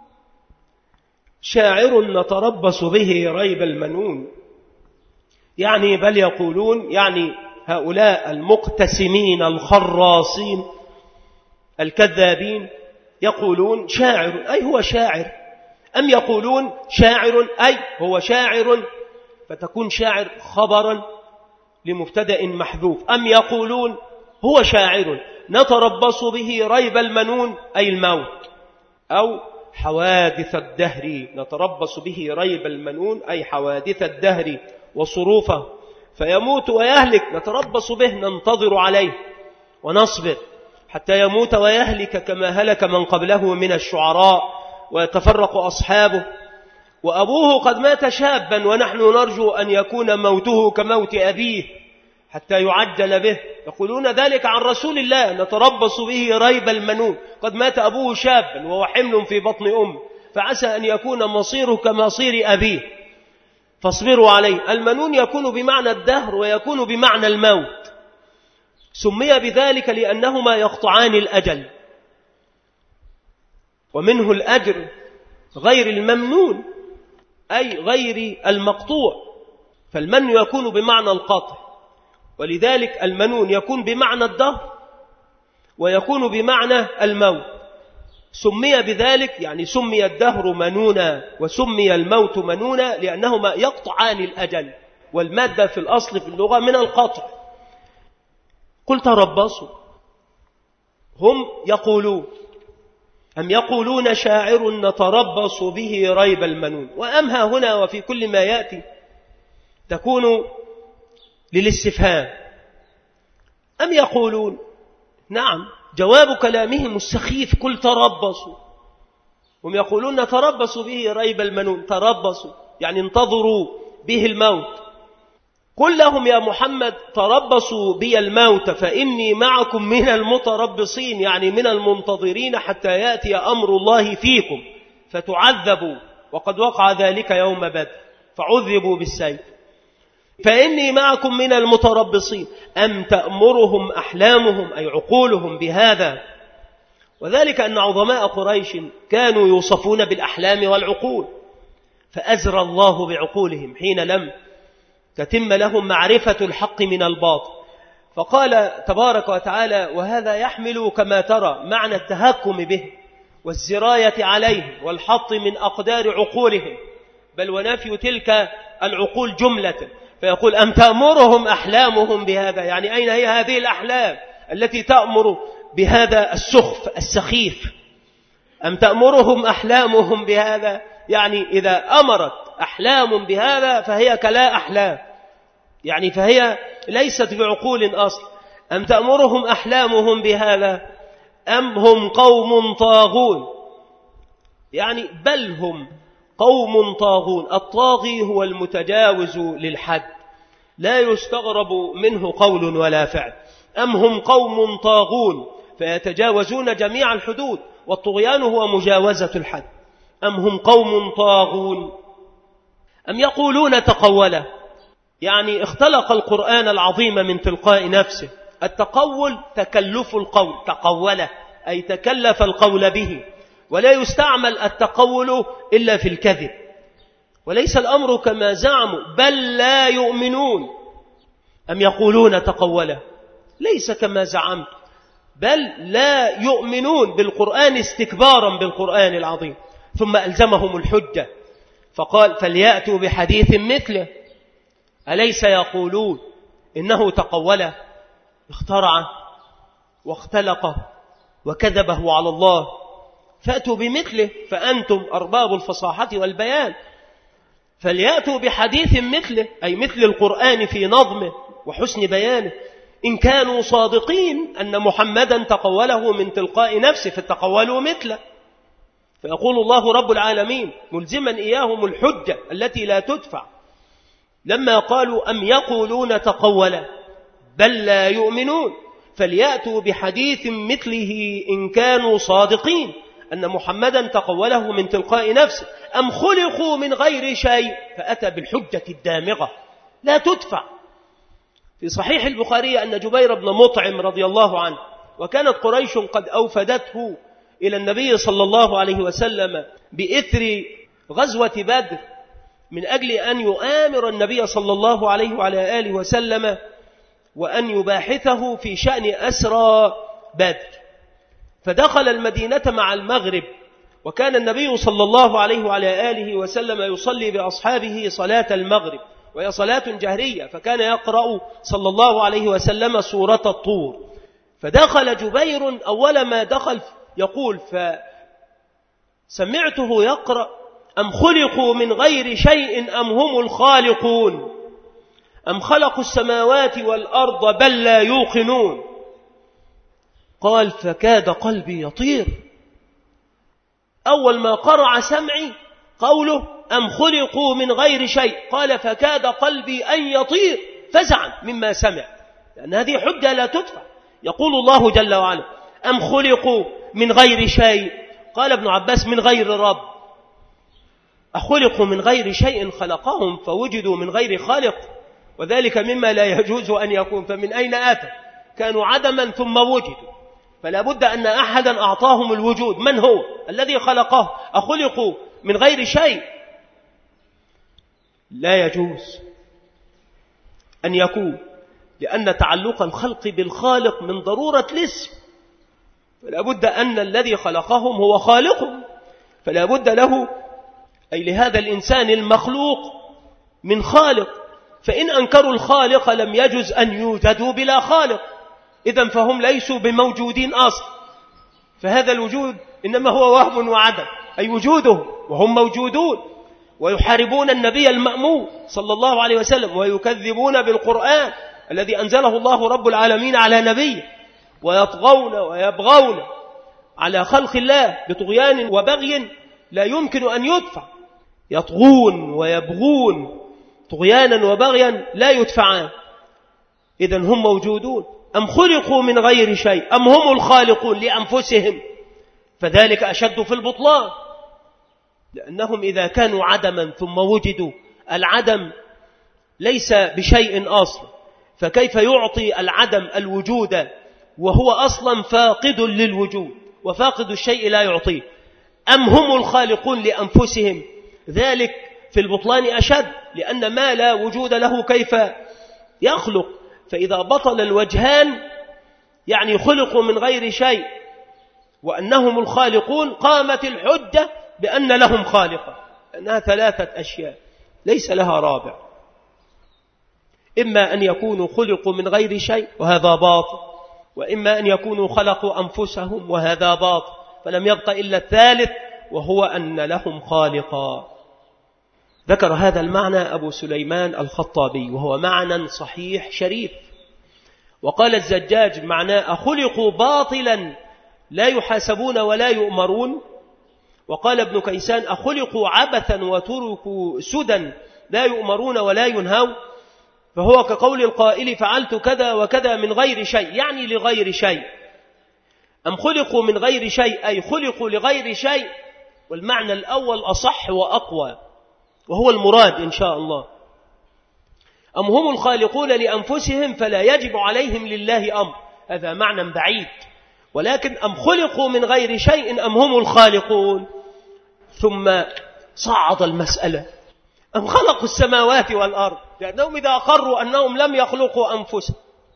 شاعر نتربص به ريب المنون، يعني بل يقولون، يعني هؤلاء المقتسمين الخراصين الكذابين يقولون شاعر أي هو شاعر. أم يقولون شاعر أي هو شاعر، فتكون شاعر خبرا لمبتدأ محذوف. أم يقولون هو شاعر نتربص به ريب المنون أي الموت، أو حوادث الدهر، نتربص به ريب المنون أي حوادث الدهر وصروفه، فيموت ويهلك نتربص به، ننتظر عليه ونصبر حتى يموت ويهلك كما هلك من قبله من الشعراء ويتفرق أصحابه. وأبوه قد مات شابا ونحن نرجو أن يكون موته كموت أبيه حتى يعجل به. يقولون ذلك عن رسول الله نتربص به ريب المنون، قد مات أبوه شابا وهو حمل في بطن أمه، فعسى أن يكون مصيره كمصير أبيه فاصبروا عليه. المنون يكون بمعنى الدهر ويكون بمعنى الموت، سمي بذلك لأنهما يقطعان الأجل، ومنه الأجر غير الممنون أي غير المقطوع، فالمن يكون بمعنى القطع، ولذلك المنون يكون بمعنى الدهر ويكون بمعنى الموت. سمي بذلك، يعني سمي الدهر منونا وسمي الموت منونا لأنهما يقطعان الأجل، والمادة في الأصل في اللغة من القطع. قل تربصوا، هم يقولون أم يقولون شاعر نتربص به ريب المنون. وأمها هنا وفي كل ما يأتي تكون للاستفهام. أم يقولون، نعم، جواب كلامهم السخيف قل تربصوا، هم يقولون تربصوا به ريب المنون، تربصوا يعني انتظروا به الموت. قل لهم يا محمد تربصوا بي الموت فإني معكم من المتربصين، يعني من المنتظرين حتى يأتي أمر الله فيكم فتعذبوا، وقد وقع ذلك يوم بدر فعذبوا بالسيف. فإني معكم من المتربصين أم تأمرهم أحلامهم أي عقولهم بهذا. وذلك أن عظماء قريش كانوا يوصفون بالأحلام والعقول، فأزرى الله بعقولهم حين لم تتم لهم معرفة الحق من الباطل. فقال تبارك وتعالى: وهذا يحمل كما ترى معنى التهكم به والزراية عليه والحط من أقدار عقولهم، بل ونفي تلك العقول جملة. فيقول: أم تأمرهم أحلامهم بهذا، يعني أين هي هذه الأحلام التي تأمر بهذا السخف السخيف؟ أم تأمرهم أحلامهم بهذا، يعني إذا أمرت أحلام بهذا فهي كلا أحلام، يعني فهي ليست بعقول أصل. أم تأمرهم أحلامهم بهذا أم هم قوم طاغون، يعني بل هم قوم طاغون. الطاغي هو المتجاوز للحد، لا يستغرب منه قول ولا فعل. أم هم قوم طاغون فيتجاوزون جميع الحدود، والطغيان هو مجاوزة الحد. أم هم قوم طاغون أم يقولون تقوله، يعني اختلق القرآن العظيم من تلقاء نفسه. التقول تكلف القول، تقوله أي تكلف القول به، ولا يستعمل التقول إلا في الكذب. وليس الأمر كما زعموا بل لا يؤمنون. أم يقولون تقوله، ليس كما زعمت، بل لا يؤمنون بالقرآن استكبارا بالقرآن العظيم. ثم ألزمهم الحجة فقال: فليأتوا بحديث مثله. أليس يقولون إنه تقوله، اخترعه واختلقه وكذبه على الله، فأتوا بمثله فأنتم أرباب الفصاحة والبيان. فليأتوا بحديث مثله أي مثل القرآن في نظمه وحسن بيانه، إن كانوا صادقين أن محمدا تقوله من تلقاء نفسه فتقولوا مثله. فيقول الله رب العالمين ملزما إياهم الحجة التي لا تدفع لما قالوا: أم يقولون تقوله بل لا يؤمنون. فليأتوا بحديث مثله إن كانوا صادقين أن محمدا تقوله من تلقاء نفسه، أم خلقوا من غير شيء. فأتى بالحجة الدامغة لا تدفع. في صحيح البخاري أن جبير بن مطعم رضي الله عنه، وكانت قريش قد أوفدته إلى النبي صلى الله عليه وسلم بإثر غزوة بدر من أجل أن يؤامر النبي صلى الله عليه وعلى آله وسلم وأن يباحثه في شأن أسرى بدر. فدخل المدينة مع المغرب، وكان النبي صلى الله عليه وعلى آله وسلم يصلي بأصحابه صلاة المغرب، وهي صلاة جهرية، فكان يقرأ صلى الله عليه وسلم سورة الطور. فدخل جبير، أول ما دخل يقول: فسمعته يقرأ: أم خلقوا من غير شيء أم هم الخالقون أم خلقوا السماوات والأرض بل لا يوقنون. قال: فكاد قلبي يطير. أول ما قرع سمعي قوله أم خلقوا من غير شيء، قال: فكاد قلبي أن يطير فزعا مما سمع، لأن هذه حجة لا تدفع. يقول الله جل وعلا: أم خلقوا من غير شيء. قال ابن عباس: من غير رب. أخلقوا من غير شيء خلقهم فوجدوا من غير خالق، وذلك مما لا يجوز أن يكون. فمن أين آتى؟ كانوا عدما ثم وجدوا، فلا بد أن أحدا أعطاهم الوجود. من هو الذي خلقه؟ أخلقوا من غير شيء؟ لا يجوز أن يكون، لأن تعلق الخلق بالخالق من ضرورة الاسم، فلا بد أن الذي خلقهم هو خالقهم، فلا بد له أي لهذا الإنسان المخلوق من خالق. فإن أنكروا الخالق لم يجوز أن يوجدوا بلا خالق، إذن فهم ليسوا بموجودين أصلا. فهذا الوجود إنما هو وهم وعدم، أي وجوده وهم موجودون، ويحاربون النبي المأمون صلى الله عليه وسلم، ويكذبون بالقرآن الذي أنزله الله رب العالمين على نبيه، ويطغون ويبغون على خلق الله بطغيان وبغي لا يمكن أن يدفع، يطغون ويبغون طغيانا وبغيا لا يدفعان. إذن هم موجودون. أم خلقوا من غير شيء أم هم الخالقون لأنفسهم، فذلك أشد في البطلان، لأنهم إذا كانوا عدما ثم وجدوا، العدم ليس بشيء أصلا، فكيف يعطي العدم الوجود وهو أصلا فاقد للوجود، وفاقد الشيء لا يعطيه؟ أم هم الخالقون لأنفسهم، ذلك في البطلان أشد، لأن ما لا وجود له كيف يخلق؟ فإذا بطل الوجهان يعني خلقوا من غير شيء وأنهم الخالقون، قامت الحجة بأن لهم خالقا، أنها ثلاثة أشياء ليس لها رابع. إما أن يكونوا خلقوا من غير شيء وهذا باطل، وإما أن يكونوا خلقوا أنفسهم وهذا باطل، فلم يبق إلا الثالث وهو أن لهم خالقا. ذكر هذا المعنى أبو سليمان الخطابي، وهو معنى صحيح شريف. وقال الزجاج معناه أخلقوا باطلا لا يحاسبون ولا يؤمرون. وقال ابن كيسان أخلقوا عبثا وتركوا سدى لا يؤمرون ولا ينهون، فهو كقول القائل فعلت كذا وكذا من غير شيء، يعني لغير شيء. أم خلقوا من غير شيء أي خلقوا لغير شيء، والمعنى الأول أصح وأقوى وهو المراد إن شاء الله. أم هم الخالقون لأنفسهم فلا يجب عليهم لله أمر، هذا معنى بعيد. ولكن أم خلقوا من غير شيء أم هم الخالقون، ثم صعد المسألة أم خلقوا السماوات والأرض، لأنهم إذا أقروا أنهم لم يخلقوا أنفسهم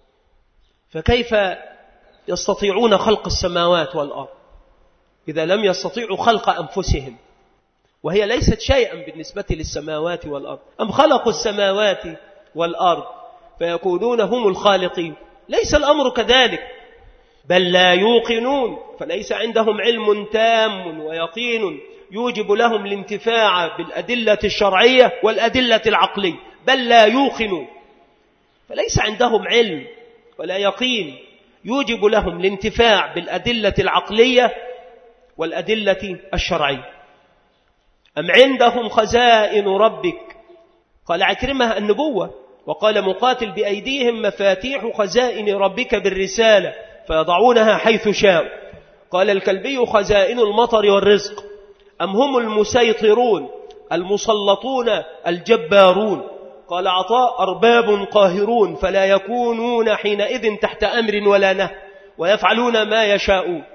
فكيف يستطيعون خلق السماوات والأرض إذا لم يستطيعوا خلق أنفسهم، وهي ليست شيئا بالنسبة للسماوات والأرض. أم خلقوا السماوات والأرض فيكونون هم الخالقين، ليس الأمر كذلك، بل لا يوقنون، فليس عندهم علم تام ويقين يوجب لهم الانتفاع بالأدلة الشرعية والأدلة العقلية، بل لا يوقنون، فليس عندهم علم ولا يقين يوجب لهم الانتفاع بالأدلة العقلية والأدلة الشرعية. أم عندهم خزائن ربك، قال عكرمة النبوة، وقال مقاتل بأيديهم مفاتيح خزائن ربك بالرسالة فيضعونها حيث شاء. قال الكلبي خزائن المطر والرزق. أم هم المسيطرون المسلطون الجبارون. قال عطاء أرباب قاهرون فلا يكونون حينئذ تحت أمر ولا نهي ويفعلون ما يشاءون.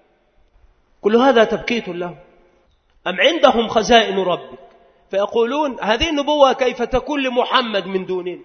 كل هذا تبكيت له. أم عندهم خزائن ربك، فيقولون هذه النبوة كيف تكون لمحمد من دوننا،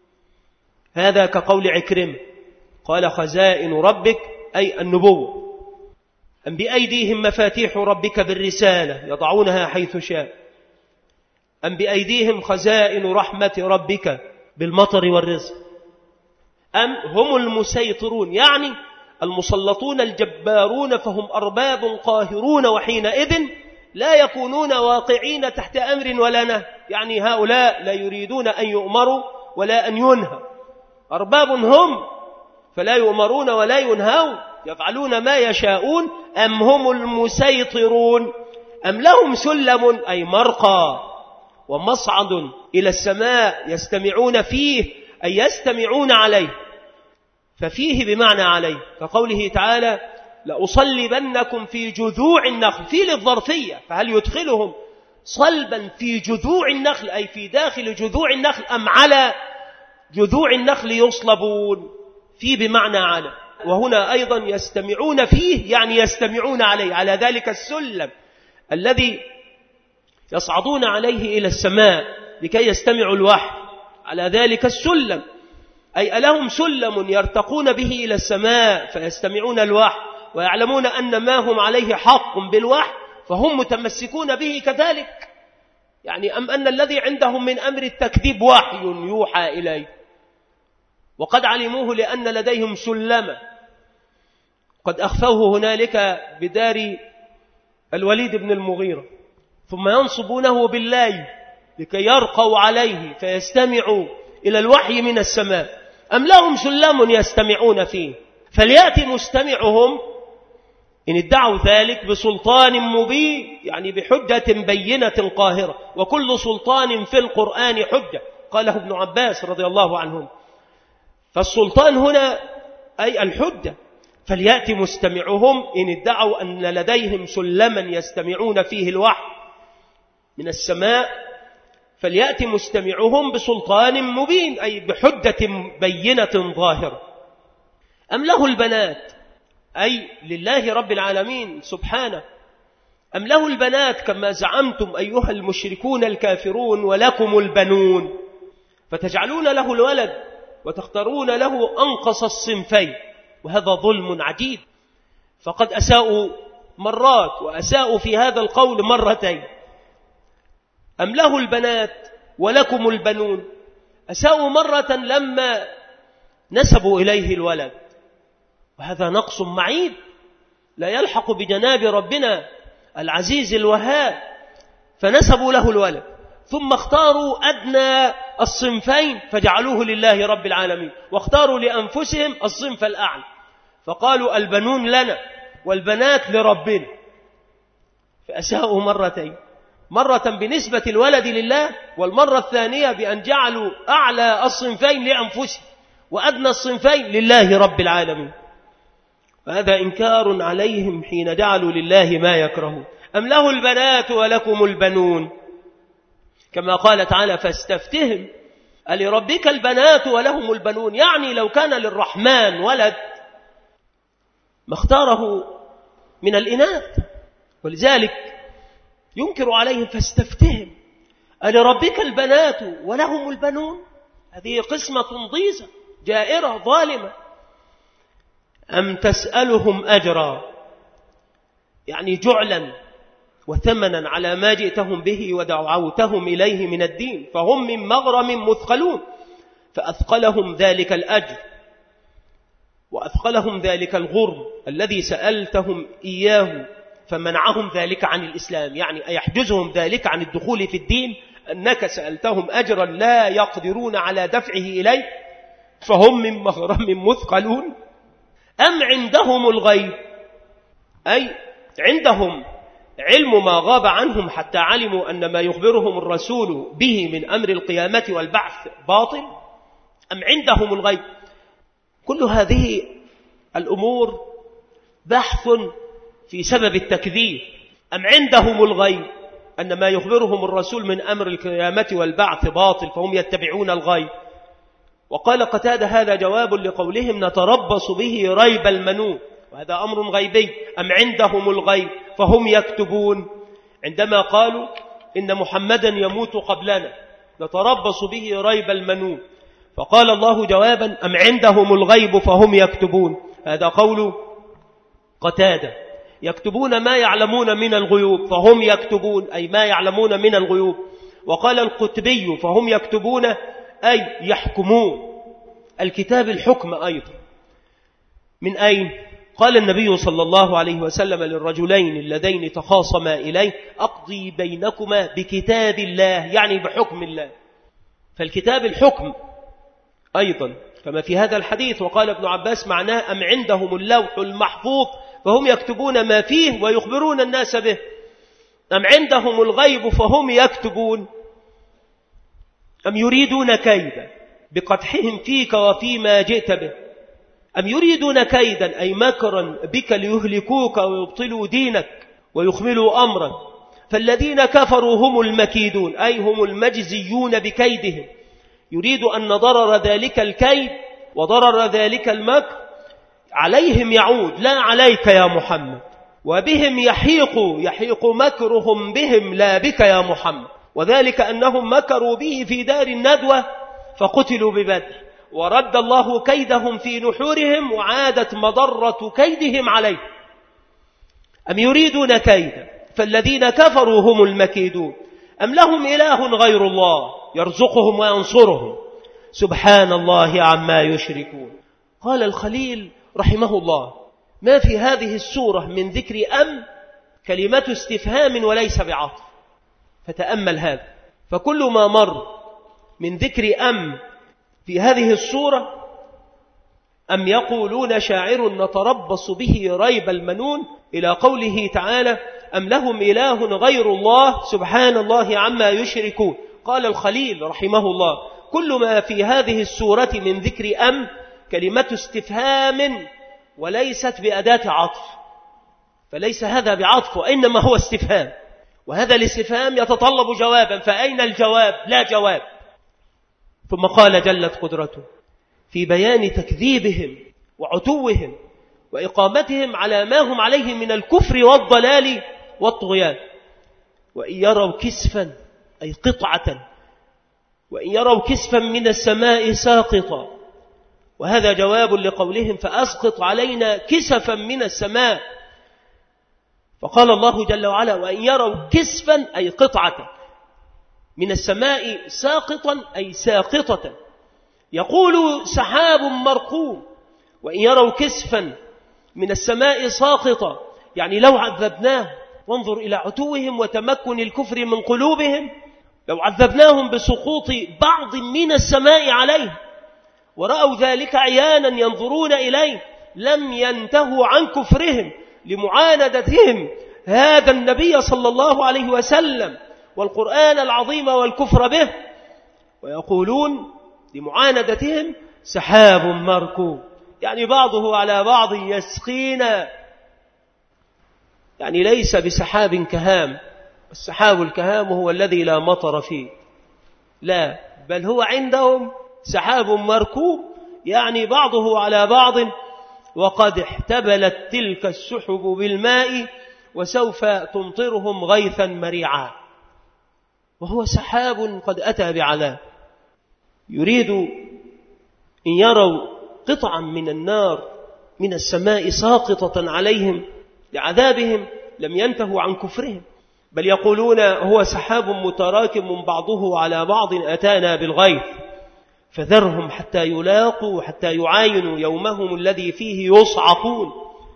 هذا كقول عكرمة قال خزائن ربك أي النبوة. أم بأيديهم مفاتيح ربك بالرسالة يضعونها حيث شاء. أم بأيديهم خزائن رحمة ربك بالمطر والرزق. أم هم المسيطرون يعني المسلطون الجبارون فهم أرباب قاهرون وحينئذ لا يكونون واقعين تحت أمر ولا نهي، يعني هؤلاء لا يريدون أن يؤمروا ولا أن ينهوا، أرباب هم فلا يؤمرون ولا ينهون يفعلون ما يشاءون. أم هم المسيطرون أم لهم سلم أي مرقى ومصعد إلى السماء يستمعون فيه أي يستمعون عليه، ففيه بمعنى عليه، كقوله تعالى لأصلبنكم في جذوع النخل، في للظرفية، فهل يدخلهم صلبا في جذوع النخل أي في داخل جذوع النخل أم على جذوع النخل يصلبون، في بمعنى على. وهنا أيضا يستمعون فيه يعني يستمعون عليه، على ذلك السلم الذي يصعدون عليه إلى السماء لكي يستمعوا الوحي، على ذلك السلم أي ألهم سلم يرتقون به إلى السماء فيستمعون الوحي ويعلمون أن ما هم عليه حق بالوحي فهم متمسكون به كذلك. يعني أم أن الذي عندهم من أمر التكذيب وحي يوحى إليه، وقد علموه لأن لديهم سلما قد أخفوه هنالك بدار الوليد بن المغيرة، ثم ينصبونه بالليل لكي يرقوا عليه فيستمعوا إلى الوحي من السماء. أم لهم سلم يستمعون فيه، فليأتي مستمعهم إن ادعوا ذلك بسلطان مبين، يعني بحجة بينة قاهرة، وكل سلطان في القرآن حجة، قاله ابن عباس رضي الله عنهم. فالسلطان هنا أي الحجة، فليأتي مستمعهم إن ادعوا أن لديهم سلما يستمعون فيه الوحي من السماء، فليأتي مستمعهم بسلطان مبين أي بحجة بينة ظاهرة. أم له البنات أي لله رب العالمين سبحانه، أم له البنات كما زعمتم أيها المشركون الكافرون ولكم البنون، فتجعلون له الولد وتختارون له أنقص الصنفين، وهذا ظلم عجيب. فقد أساءوا مرات وأساءوا في هذا القول مرتين. أم له البنات ولكم البنون، أساءوا مرة لما نسبوا إليه الولد، وهذا نقص معيب لا يلحق بجناب ربنا العزيز الوهاب، فنسبوا له الولد، ثم اختاروا أدنى الصنفين فجعلوه لله رب العالمين، واختاروا لأنفسهم الصنف الأعلى، فقالوا البنون لنا والبنات لربنا. فأساءوا مرتين، مرة بنسبة الولد لله، والمرة الثانية بأن جعلوا أعلى الصنفين لأنفسهم وأدنى الصنفين لله رب العالمين. فهذا إنكار عليهم حين جعلوا لله ما يكرهون. أم له البنات ولكم البنون، كما قال تعالى فاستفتهم ألربك البنات ولهم البنون، يعني لو كان للرحمن ولد ما اختاره من الإناث، ولذلك ينكر عليهم فاستفتهم ألربك البنات ولهم البنون. هذه قسمة ضيزة جائرة ظالمة. أم تسألهم أجرا، يعني جعلا وثمنا على ما جئتهم به ودعوتهم إليه من الدين، فهم من مغرم مثقلون، فأثقلهم ذلك الأجر وأثقلهم ذلك الغرم الذي سألتهم إياه، فمنعهم ذلك عن الإسلام، يعني أيحجزهم ذلك عن الدخول في الدين، أنك سألتهم أجرا لا يقدرون على دفعه إليه، فهم من مغرم مثقلون. أم عندهم الغيب، أي عندهم علم ما غاب عنهم حتى علموا أن ما يخبرهم الرسول به من أمر القيامة والبعث باطل. أم عندهم الغيب، كل هذه الأمور بحث في سبب التكذيب. أم عندهم الغيب، أن ما يخبرهم الرسول من أمر القيامة والبعث باطل فهم يتبعون الغيب. وقال قتادة هذا جواب لقولهم نتربص به ريب المنون، وهذا أمر غيبي. أم عندهم الغيب فهم يكتبون، عندما قالوا إن محمدا يموت قبلنا نتربص به ريب المنون، فقال الله جوابا أم عندهم الغيب فهم يكتبون، هذا قول قتادة، يكتبون ما يعلمون من الغيوب فهم يكتبون أي ما يعلمون من الغيوب. وقال القتبي فهم يكتبون أي يحكمون، الكتاب الحكم أيضا. من أين؟ قال النبي صلى الله عليه وسلم للرجلين اللذين تخاصما إليه أقضي بينكما بكتاب الله، يعني بحكم الله. فالكتاب الحكم أيضا كما في هذا الحديث. وقال ابن عباس معناه أم عندهم اللوح المحفوظ فهم يكتبون ما فيه ويخبرون الناس به. أم عندهم الغيب فهم يكتبون. أم يريدون كيدا بقدحهم فيك وفيما جئت به. أم يريدون كيدا أي مكرا بك ليهلكوك ويبطلوا دينك ويخملوا أمرا، فالذين كفروا هم المكيدون أي هم المجزيون بكيدهم. يريد أن ضرر ذلك الكيد وضرر ذلك المكر عليهم يعود لا عليك يا محمد، وبهم يحيق مكرهم بهم لا بك يا محمد، وذلك أنهم مكروا به في دار الندوة فقتلوا ببدر، ورد الله كيدهم في نحورهم وعادت مضرة كيدهم عليه. أم يريدون كيدا فالذين كفروا هم المكيدون. أم لهم إله غير الله يرزقهم وينصرهم سبحان الله عما يشركون. قال الخليل رحمه الله ما في هذه السورة من ذكر أم كلمة استفهام وليس بعطف، فتأمل هذا. فكل ما مر من ذكر أم في هذه السورة أم يقولون شاعر نتربص به ريب المنون، إلى قوله تعالى أم لهم إله غير الله سبحان الله عما يشركون. قال الخليل رحمه الله كل ما في هذه السورة من ذكر أم كلمة استفهام وليست بأداة عطف، فليس هذا بعطف وإنما هو استفهام، وهذا الاستفهام يتطلب جوابا، فأين الجواب؟ لا جواب. ثم قال جلت قدرته في بيان تكذيبهم وعتوهم وإقامتهم على ما هم عليه من الكفر والضلال والطغيان وإن يروا كسفا أي قطعة، وإن يروا كسفا من السماء ساقطا، وهذا جواب لقولهم فأسقط علينا كسفا من السماء. فقال الله جل وعلا وإن يروا كسفا أي قطعة من السماء ساقطا أي ساقطة، يقول سحاب مرقوم، وإن يروا كسفا من السماء ساقطا يعني لو عذبناه، وانظر إلى عتوهم وتمكن الكفر من قلوبهم، لو عذبناهم بسقوط بعض من السماء عليه ورأوا ذلك عيانا ينظرون إليه لم ينتهوا عن كفرهم لمعاندتهم هذا النبي صلى الله عليه وسلم والقرآن العظيم والكفر به، ويقولون لمعاندتهم سحاب مركوب، يعني بعضه على بعض يسقينا، يعني ليس بسحاب كهام، السحاب الكهام هو الذي لا مطر فيه، لا، بل هو عندهم سحاب مركوب، يعني بعضه على بعض، وقد احتبلت تلك السحب بالماء وسوف تمطرهم غيثا مريعا. وهو سحاب قد أتى بعذاب، يريد إن يروا قطعا من النار من السماء ساقطة عليهم لعذابهم لم ينتهوا عن كفرهم، بل يقولون هو سحاب متراكم بعضه على بعض أتانا بالغيث فذرهم حتى يلاقوا حتى يعاينوا يومهم الذي فيه يصعقون.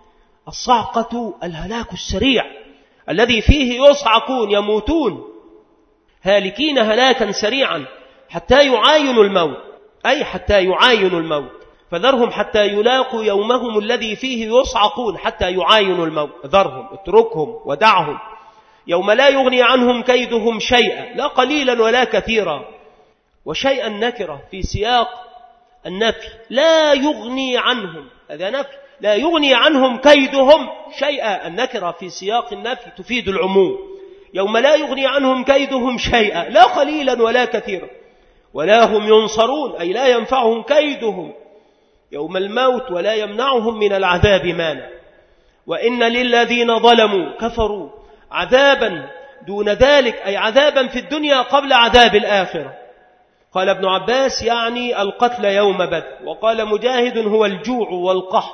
الصعقة الهلاك السريع الذي فيه يصعقون، يموتون هالكين هلاكا سريعا حتى يعاينوا الموت، أي حتى يعاينوا الموت، فذرهم حتى يلاقوا يومهم الذي فيه يصعقون حتى يعاينوا الموت، ذرهم اتركهم ودعهم يوم لا يغني عنهم كيدهم شيئا، لا قليلا ولا كثيرا، وشيئا نكرة في سياق النفي، لا يغني عنهم، هذا نفي، لا يغني عنهم كيدهم شيئا، النكرة في سياق النفي تفيد العموم، يوم لا يغني عنهم كيدهم شيئا، لا قليلا ولا كثيرا، ولا هم ينصرون، أي لا ينفعهم كيدهم يوم الموت ولا يمنعهم من العذاب مانع. وإن للذين ظلموا كفروا عذابا دون ذلك، أي عذابا في الدنيا قبل عذاب الآخرة. قال ابن عباس يعني القتل يوم بدر، وقال مجاهد هو الجوع والقحط،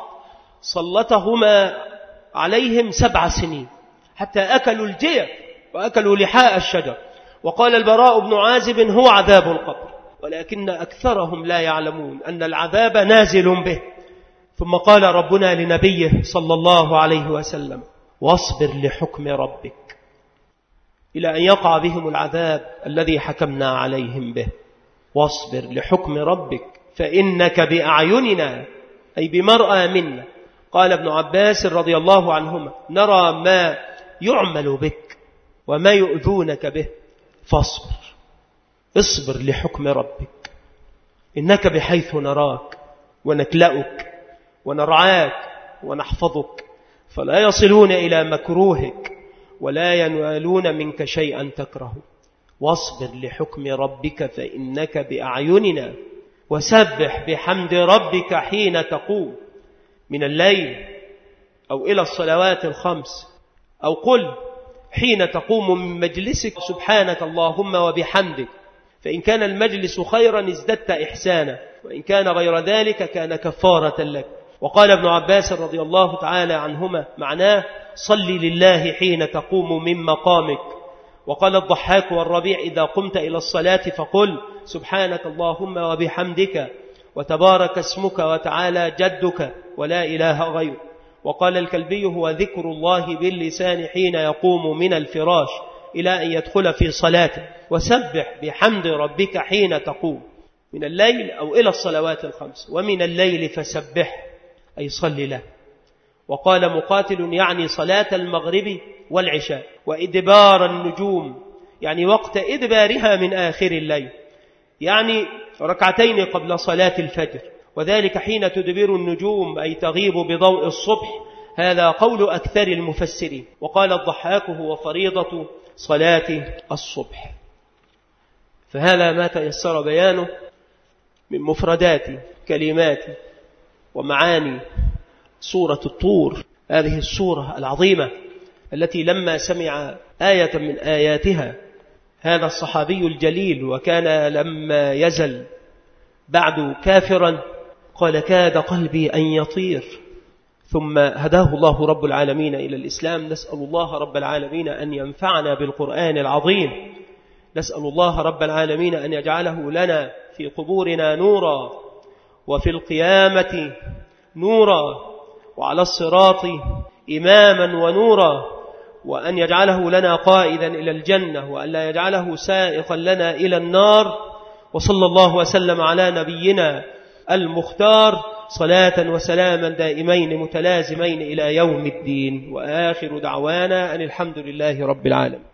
سلطهما عليهم 7 سنين حتى أكلوا الجيف وأكلوا لحاء الشجر. وقال البراء بن عازب هو عذاب القبر، ولكن أكثرهم لا يعلمون أن العذاب نازل به. ثم قال ربنا لنبيه صلى الله عليه وسلم واصبر لحكم ربك إلى أن يقع بهم العذاب الذي حكمنا عليهم به، واصبر لحكم ربك فإنك بأعيننا، أي بمرأى منا. قال ابن عباس رضي الله عنهما نرى ما يعمل بك وما يؤذونك به فاصبر، اصبر لحكم ربك، إنك بحيث نراك ونكلأك ونرعاك ونحفظك، فلا يصلون إلى مكروهك ولا ينالون منك شيئا تكره، واصبر لحكم ربك فإنك بأعيننا، وسبح بحمد ربك حين تقوم من الليل أو إلى الصلوات الخمس، أو قل حين تقوم من مجلسك سبحانك اللهم وبحمدك، فإن كان المجلس خيرا ازددت إحسانا، وإن كان غير ذلك كان كفارة لك. وقال ابن عباس رضي الله تعالى عنهما معناه صل لله حين تقوم من مقامك. وقال الضحاك والربيع إذا قمت إلى الصلاة فقل سبحانك اللهم وبحمدك وتبارك اسمك وتعالى جدك ولا إله غيرك. وقال الكلبي هو ذكر الله باللسان حين يقوم من الفراش إلى أن يدخل في صلاته، وسبح بحمد ربك حين تقوم من الليل أو إلى الصلوات الخمس، ومن الليل فسبح أي صل له. وقال مقاتل يعني صلاة المغرب والعشاء. وإدبار النجوم يعني وقت إدبارها من آخر الليل، يعني ركعتين قبل صلاة الفجر، وذلك حين تدبر النجوم أي تغيب بضوء الصبح. هذا قول أكثر المفسرين. وقال الضحاك هو فريضة صلاة الصبح. فهذا ما تيسر بيانه من مفردات كلمات ومعاني سورة الطور، هذه السورة العظيمة التي لما سمع آية من آياتها هذا الصحابي الجليل، وكان لما يزل بعد كافرا قال كاد قلبي أن يطير، ثم هداه الله رب العالمين إلى الإسلام. نسأل الله رب العالمين أن ينفعنا بالقرآن العظيم، نسأل الله رب العالمين أن يجعله لنا في قبورنا نورا، وفي القيامة نورا، وعلى الصراط إماما ونورا، وأن يجعله لنا قائدا إلى الجنة، وأن لا يجعله سائقا لنا إلى النار. وصلى الله وسلم على نبينا المختار صلاة وسلاما دائمين متلازمين إلى يوم الدين. وآخر دعوانا أن الحمد لله رب العالمين.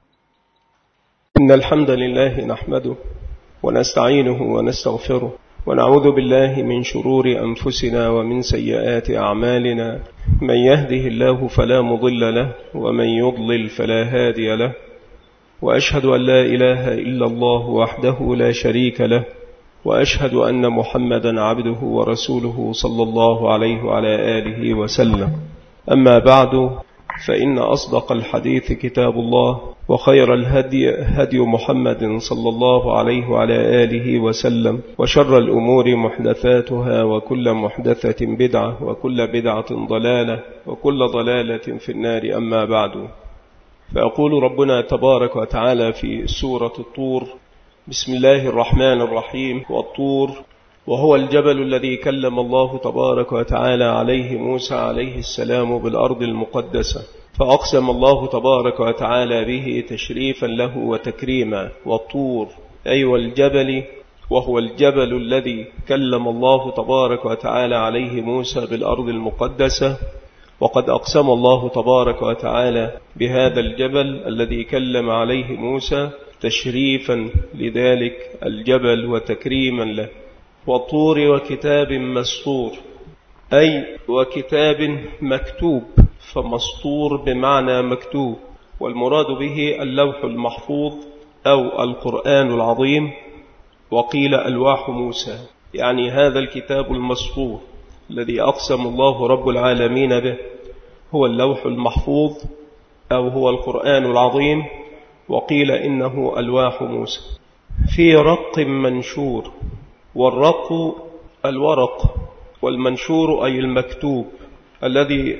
إن الحمد لله نحمده ونستعينه ونستغفره ونعوذ بالله من شرور أنفسنا ومن سيئات أعمالنا. من يهده الله فلا مضل له ومن يضلل فلا هادي له، وأشهد أن لا إله إلا الله وحده لا شريك له، وأشهد أن محمدا عبده ورسوله صلى الله عليه وعلى آله وسلم. أما بعد، فإن أصدق الحديث كتاب الله، وخير الهدي هدي محمد صلى الله عليه وعلى آله وسلم، وشر الأمور محدثاتها، وكل محدثة بدعة، وكل بدعة ضلالة، وكل ضلالة في النار. أما بعد، فأقول ربنا تبارك وتعالى في سورة الطور: بسم الله الرحمن الرحيم. والطور وهو الجبل الذي كلم الله تبارك وتعالى عليه موسى عليه السلام بالأرض المقدسة، فأقسم الله تبارك وتعالى به تشريفا له وتكريما. والطور أي والجبل، وهو الجبل الذي كلم الله تبارك وتعالى عليه موسى بالأرض المقدسة. وقد أقسم الله تبارك وتعالى بهذا الجبل الذي كلم عليه موسى تشريفا لذلك الجبل وتكريما له. والطور وكتاب مسطور أي وكتاب مكتوب، فمسطور بمعنى مكتوب، والمراد به اللوح المحفوظ أو القرآن العظيم، وقيل ألواح موسى، يعني هذا الكتاب المسطور الذي أقسم الله رب العالمين به هو اللوح المحفوظ أو هو القرآن العظيم، وقيل إنه ألواح موسى. في رق منشور، والرق الورق، والمنشور أي المكتوب الذي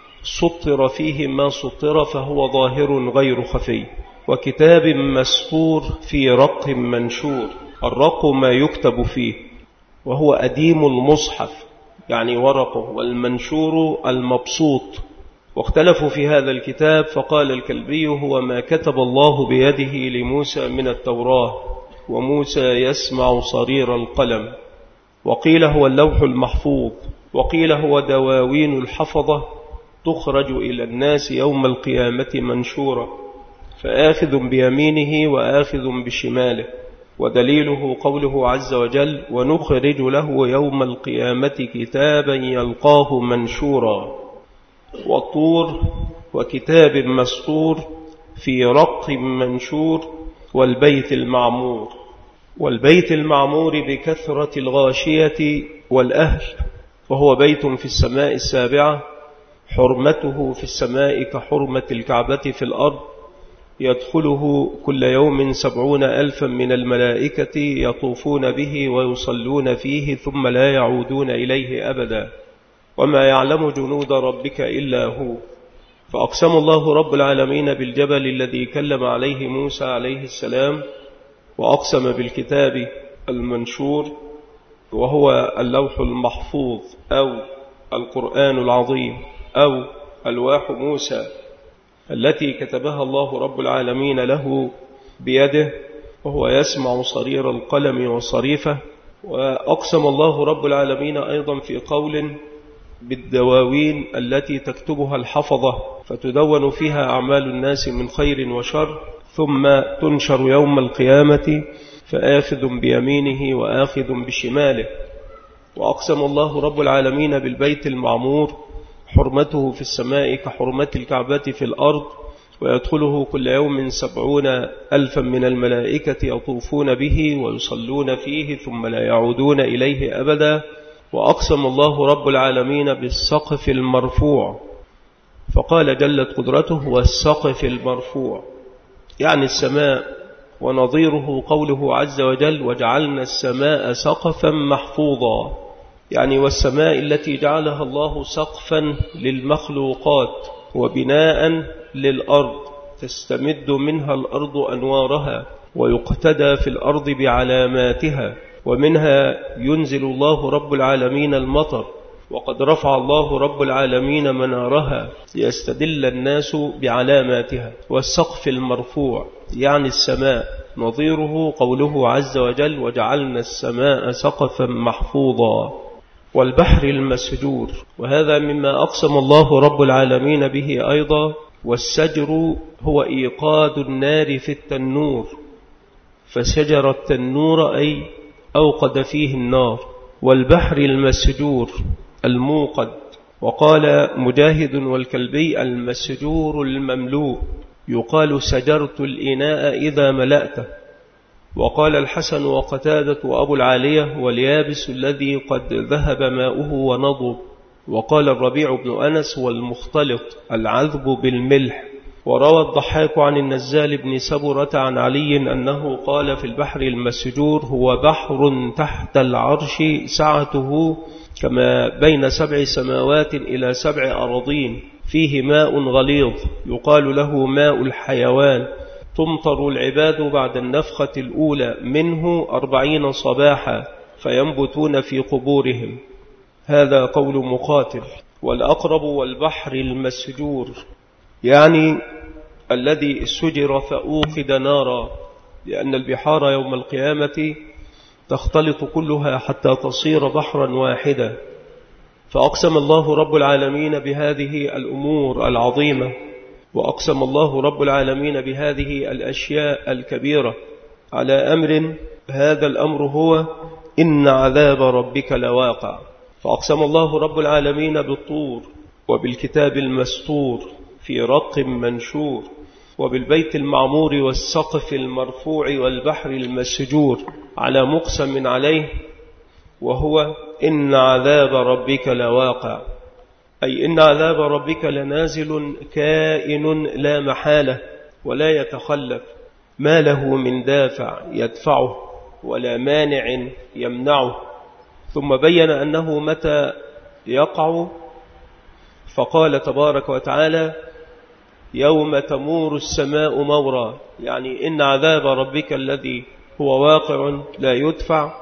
سطر فيه ما سطر فهو ظاهر غير خفي. وكتاب مسطور في رق منشور، الرق ما يكتب فيه، وهو أديم المصحف يعني ورقه، والمنشور المبسوط. واختلفوا في هذا الكتاب، فقال الكلبي هو ما كتب الله بيده لموسى من التوراة، وموسى يسمع صرير القلم. وقيل هو اللوح المحفوظ، وقيل هو دواوين الحفظة تخرج إلى الناس يوم القيامة منشورة، فآخذ بيمينه وآخذ بشماله. ودليله قوله عز وجل: ونخرج له يوم القيامة كتابا يلقاه منشورا. والطور وكتاب مسطور في رق منشور. والبيت المعمور، والبيت المعمور بكثرة الغاشية والأهل، وهو بيت في السماء السابعة، حرمته في السماء كحرمة الكعبة في الأرض، يدخله كل يوم 70,000 من الملائكة يطوفون به ويصلون فيه ثم لا يعودون إليه أبدا، وما يعلم جنود ربك إلا هو. فأقسم الله رب العالمين بالجبل الذي كلم عليه موسى عليه السلام، وأقسم بالكتاب المنشور وهو اللوح المحفوظ أو القرآن العظيم أو ألواح موسى التي كتبها الله رب العالمين له بيده، وهو يسمع صرير القلم وصريفه. وأقسم الله رب العالمين أيضا في قول: بالدواوين التي تكتبها الحفظة فتدون فيها أعمال الناس من خير وشر، ثم تنشر يوم القيامة فآخذ بيمينه وآخذ بشماله. وأقسم الله رب العالمين بالبيت المعمور حرمته في السماء كحرمة الكعبة في الأرض، ويدخله كل يوم 70,000 من الملائكة يطوفون به ويصلون فيه ثم لا يعودون إليه أبدا. وأقسم الله رب العالمين بالسقف المرفوع، فقال جلت قدرته والسقف المرفوع يعني السماء، ونظيره قوله عز وجل وجعلنا السماء سقفا محفوظا، يعني والسماء التي جعلها الله سقفا للمخلوقات وبناء للأرض تستمد منها الأرض أنوارها ويقتدى في الأرض بعلاماتها، ومنها ينزل الله رب العالمين المطر، وقد رفع الله رب العالمين منارها ليستدل الناس بعلاماتها. والسقف المرفوع يعني السماء، نظيره قوله عز وجل وجعلنا السماء سقفا محفوظا. والبحر المسجور، وهذا مما أقسم الله رب العالمين به أيضا. والسجر هو إيقاد النار في التنور، فسجر التنور أي أوقد فيه النار. والبحر المسجور الموقد. وقال مجاهد والكلبي المسجور المملوء، يقال سجرت الإناء إذا ملأته. وقال الحسن وقتادة وأبو العالية واليابس الذي قد ذهب ماؤه ونضب. وقال الربيع بن أنس والمختلط العذب بالملح. وروى الضحاك عن النزال بن سبرة عن علي أنه قال في البحر المسجور هو بحر تحت العرش سعته كما بين 7 سماوات إلى 7 أراضين، فيه ماء غليظ يقال له ماء الحيوان، تمطر العباد بعد النفخة الأولى منه 40 صباحا فينبتون في قبورهم. هذا قول مقاتل. والأقرب والبحر المسجور يعني الذي سجر فأوقد نارا، لأن البحار يوم القيامة تختلط كلها حتى تصير بحرا واحدا. فأقسم الله رب العالمين بهذه الأمور العظيمة، وأقسم الله رب العالمين بهذه الأشياء الكبيرة على أمر، هذا الأمر هو إن عذاب ربك لواقع. فأقسم الله رب العالمين بالطور وبالكتاب المسطور في رق منشور وبالبيت المعمور والسقف المرفوع والبحر المسجور على مقسم عليه، وهو إن عذاب ربك لواقع، أي إن عذاب ربك لنازل كائن لا محالة ولا يتخلف، ما له من دافع يدفعه ولا مانع يمنعه. ثم بين أنه متى يقع فقال تبارك وتعالى يوم تمور السماء مورا، يعني إن عذاب ربك الذي هو واقع لا يدفع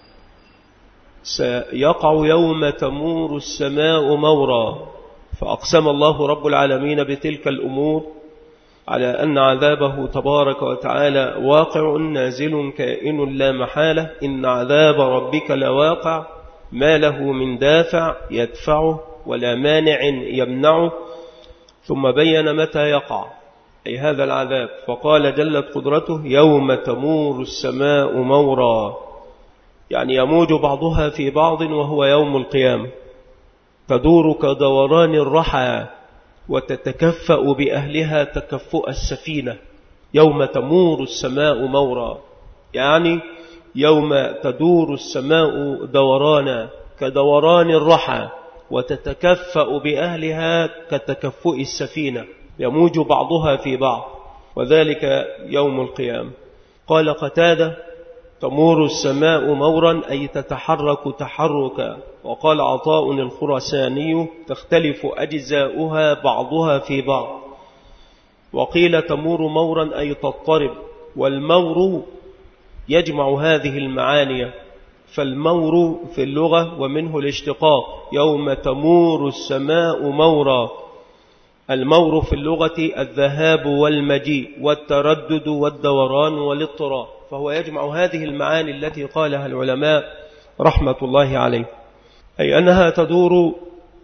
سيقع يوم تمور السماء مورا. فأقسم الله رب العالمين بتلك الأمور على أن عذابه تبارك وتعالى واقع نازل كائن لا محالة، إن عذاب ربك لواقع ما له من دافع يدفعه ولا مانع يمنعه. ثم بين متى يقع أي هذا العذاب، فقال جلت قدرته يوم تمور السماء مورا، يعني يموج بعضها في بعض وهو يوم القيامة، تدور كدوران الرحى وتتكفأ بأهلها تكفؤ السفينة. يوم تمور السماء مورا يعني يوم تدور السماء دورانا كدوران الرحى وتتكفأ بأهلها كتكفؤ السفينة، يموج بعضها في بعض، وذلك يوم القيامة. قال قتادة تمور السماء مورا أي تتحرك تحركا. وقال عطاء الخرساني تختلف أجزاؤها بعضها في بعض. وقيل تمور مورا أي تضطرب، والمور يجمع هذه المعاني، فالمور في اللغة ومنه الاشتقاق يوم تمور السماء مورا. المور في اللغة الذهاب والمجيء والتردد والدوران والاضطراب، فهو يجمع هذه المعاني التي قالها العلماء رحمة الله عليه، أي أنها تدور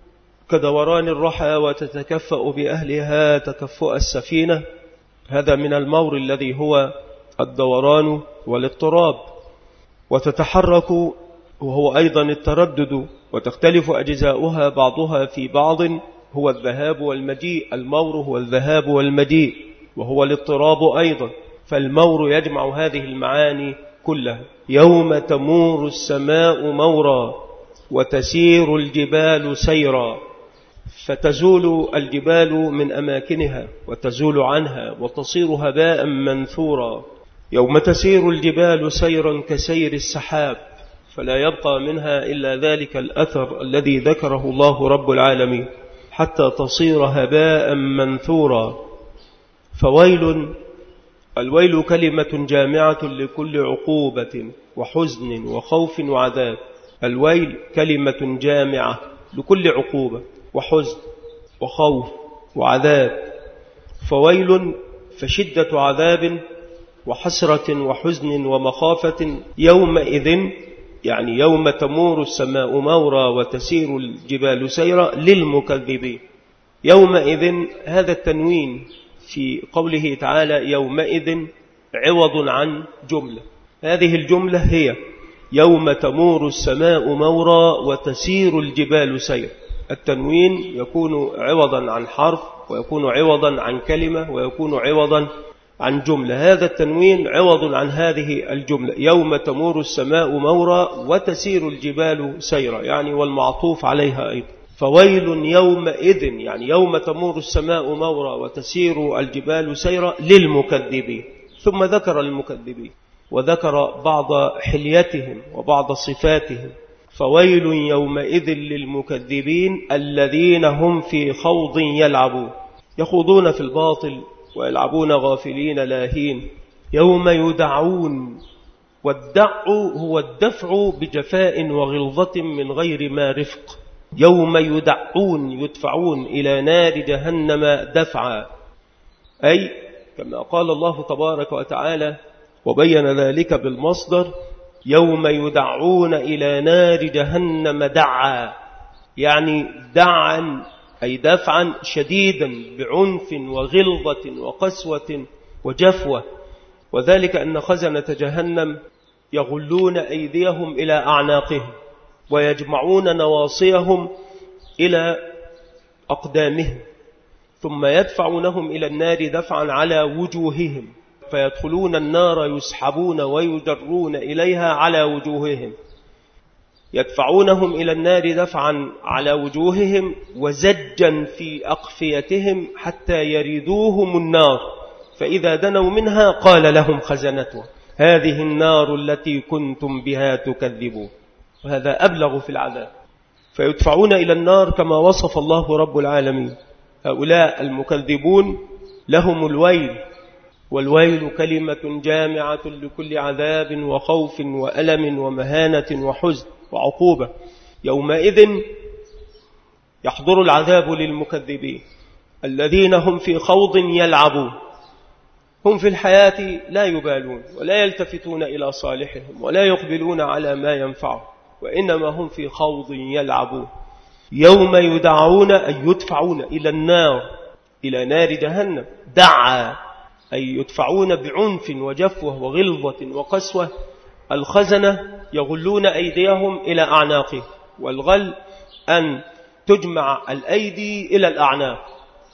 كدوران الرحى وتتكفأ بأهلها تكفؤ السفينة. هذا من المور الذي هو الدوران والاضطراب. وتتحرك وهو أيضا التردد، وتختلف أجزاؤها بعضها في بعض، هو الذهاب والمجيء. المور هو الذهاب والمجيء، وهو الاضطراب أيضا. فالمور يجمع هذه المعاني كلها. يوم تمور السماء مورا وتسير الجبال سيرا، فتزول الجبال من أماكنها وتزول عنها وتصير هباء منثورا. يوم تسير الجبال سيرا كسير السحاب، فلا يبقى منها إلا ذلك الأثر الذي ذكره الله رب العالمين، حتى تصير هباء منثورا. الويل كلمة جامعة لكل عقوبة وحزن وخوف وعذاب. الويل كلمة جامعة لكل عقوبة وحزن وخوف وعذاب. فويل فشدة عذاب وحسرة وحزن ومخافة يومئذ، يعني يوم تمور السماء مورا وتسير الجبال سيرا، للمكذبين. يومئذ هذا التنوين في قوله تعالى يومئذ عوض عن جملة. هذه الجملة هي يوم تمور السماء مورا وتسير الجبال سيرا. التنوين يكون عوضا عن حرف، ويكون عوضا عن كلمة، ويكون عوضا عن جملة. هذا التنوين عوض عن هذه الجملة، يوم تمور السماء مورا وتسير الجبال سيرا، يعني والمعطوف عليها أيضا. فويل يومئذ، يعني يوم تمور السماء مورا وتسير الجبال سيرا، للمكذبين. ثم ذكر المكذبين وذكر بعض حليتهم وبعض صفاتهم. فويل يومئذ للمكذبين الذين هم في خوض يلعبون، يخوضون في الباطل ويلعبون غافلين لاهين. يوم يدعون، والدع هو الدفع بجفاء وغلظة من غير ما رفق. يوم يدفعون إلى نار جهنم دفعا، أي كما قال الله تبارك وتعالى وبين ذلك بالمصدر، يوم يدعون إلى نار جهنم دعا، يعني دعا أي دفعا شديدا بعنف وغلظة وقسوة وجفوة. وذلك أن خزنة جهنم يغلون أيديهم إلى أعناقهم ويجمعون نواصيهم إلى أقدامهم، ثم يدفعونهم إلى النار دفعا على وجوههم، فيدخلون النار يسحبون ويجرون إليها على وجوههم. يدفعونهم إلى النار دفعا على وجوههم وزجا في أقفيتهم حتى يريدوهم النار، فإذا دنوا منها قال لهم خزنتها هذه النار التي كنتم بها تكذبون. وهذا أبلغ في العذاب. فيدفعون إلى النار كما وصف الله رب العالمين. هؤلاء المكذبون لهم الويل، والويل كلمة جامعة لكل عذاب وخوف وألم ومهانة وحزن وعقوبة. يومئذ يحضر العذاب للمكذبين الذين هم في خوض يلعبون. هم في الحياة لا يبالون ولا يلتفتون إلى صالحهم ولا يقبلون على ما ينفعهم، وإنما هم في خوض يلعبون. يوم يدعون أي يدفعون إلى النار، إلى نار جهنم. دعا أي يدفعون بعنف وجفوة وغلظة وقسوة. الخزنة يغلون أيديهم إلى أعناقهم، والغل أن تجمع الأيدي إلى الأعناق.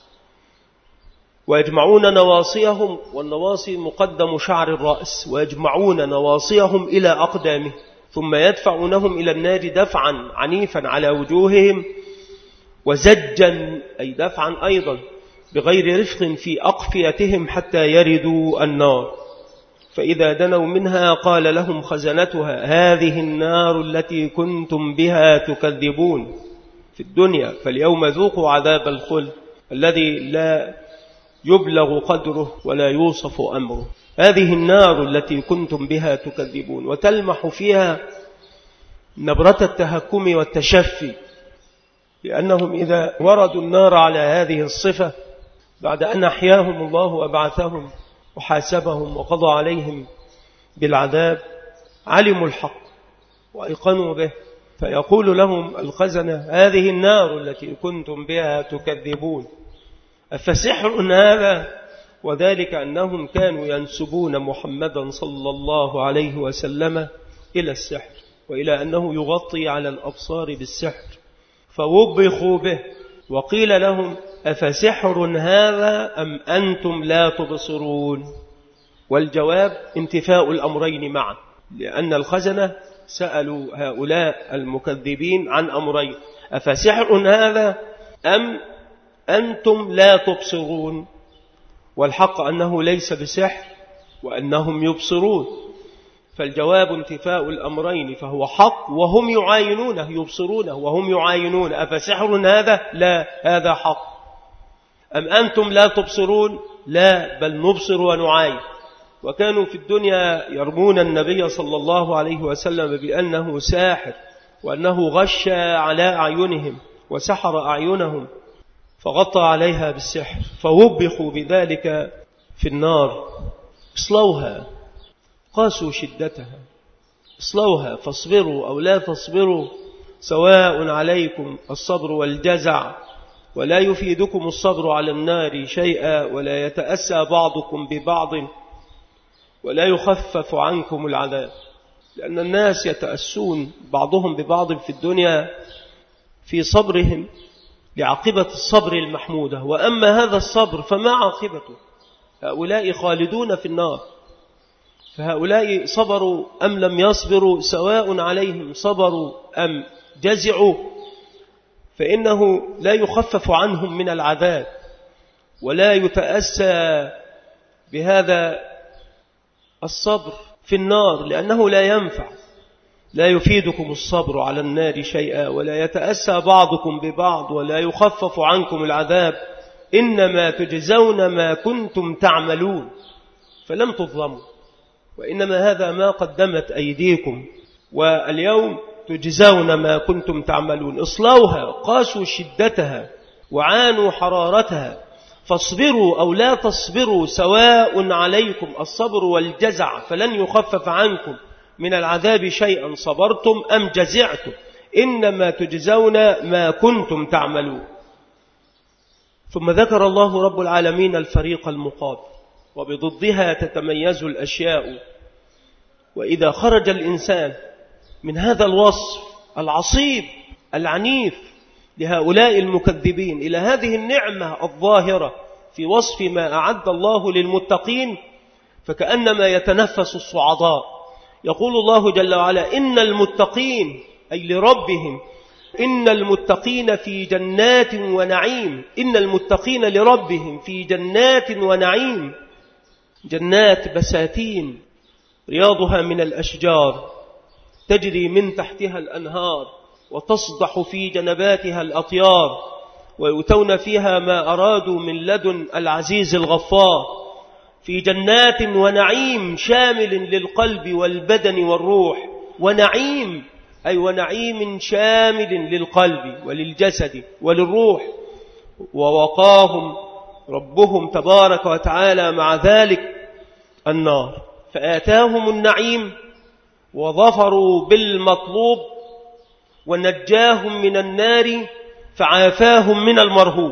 ويجمعون نواصيهم، والنواصي مقدم شعر الرأس، ويجمعون نواصيهم إلى أقدامهم، ثم يدفعونهم إلى النار دفعا عنيفا على وجوههم، وزجا أي دفعا أيضا بغير رفق في أقفيتهم حتى يردوا النار، فإذا دنوا منها قال لهم خزنتها هذه النار التي كنتم بها تكذبون في الدنيا، فاليوم ذوقوا عذاب الخلد الذي لا يبلغ قدره ولا يوصف أمره. هذه النار التي كنتم بها تكذبون. وتلمح فيها نبرة التهكم والتشفي، لأنهم إذا وردوا النار على هذه الصفة بعد أن أحياهم الله وبعثهم وحاسبهم وقضى عليهم بالعذاب، علموا الحق وأيقنوا به فيقول لهم الخزنة: هذه النار التي كنتم بها تكذبون، أفسحر هذا؟ وذلك أنهم كانوا ينسبون محمدا صلى الله عليه وسلم إلى السحر، وإلى أنه يغطي على الأبصار بالسحر، فوبخوا به وقيل لهم: أفسحر هذا أم أنتم لا تبصرون؟ والجواب انتفاء الأمرين معا، لأن الخزنة سألوا هؤلاء المكذبين عن أمرين: أفسحر هذا أم أنتم لا تبصرون؟ والحق أنه ليس بسحر وأنهم يبصرون، فالجواب انتفاء الأمرين، فهو حق وهم يعاينونه، يبصرونه وهم يعاينون. أفسحر هذا؟ لا، هذا حق. أم أنتم لا تبصرون؟ لا، بل نبصر ونعاين. وكانوا في الدنيا يرمون النبي صلى الله عليه وسلم بأنه ساحر، وأنه غش على أعينهم وسحر أعينهم، فغطى عليها بالسحر، فوبخوا بذلك في النار. اصلوها، قاسوا شدتها، اصلوها فاصبروا أو لا تصبروا سواء عليكم الصبر والجزع، ولا يفيدكم الصبر على النار شيئا، ولا يتأسى بعضكم ببعض، ولا يخفف عنكم العذاب. لأن الناس يتأسون بعضهم ببعض في الدنيا في صبرهم لعاقبة الصبر المحمودة، وأما هذا الصبر فما عاقبته؟ هؤلاء خالدون في النار، فهؤلاء صبروا أم لم يصبروا سواء عليهم، صبروا أم جزعوا، فإنه لا يخفف عنهم من العذاب، ولا يتأسى بهذا الصبر في النار، لأنه لا ينفع، لا يفيدكم الصبر على النار شيئا، ولا يتأسى بعضكم ببعض، ولا يخفف عنكم العذاب، إنما تجزون ما كنتم تعملون، فلم تظلموا، وإنما هذا ما قدمت أيديكم، واليوم تجزون ما كنتم تعملون. اصلوها، قاسوا شدتها وعانوا حرارتها، فاصبروا أو لا تصبروا سواء عليكم الصبر والجزع، فلن يخفف عنكم من العذاب شيئا صبرتم أم جزعتم، إنما تجزون ما كنتم تعملون. ثم ذكر الله رب العالمين الفريق المقابل، وبضدها تتميز الأشياء. وإذا خرج الإنسان من هذا الوصف العصيب العنيف لهؤلاء المكذبين إلى هذه النعمة الظاهرة في وصف ما أعد الله للمتقين، فكأنما يتنفس الصعداء. يقول الله جل وعلا: إن المتقين، أي لربهم، إن المتقين في جنات ونعيم. إن المتقين لربهم في جنات ونعيم، جنات بساتين رياضها من الأشجار تجري من تحتها الأنهار، وتصدح في جنباتها الأطيار، ويؤتون فيها ما أرادوا من لدن العزيز الغفار، في جنات ونعيم شامل للقلب والبدن والروح. ونعيم أي ونعيم شامل للقلب وللجسد وللروح. ووقاهم ربهم تبارك وتعالى مع ذلك النار، فآتاهم النعيم وظفروا بالمطلوب، ونجاهم من النار فعافاهم من المرهوب.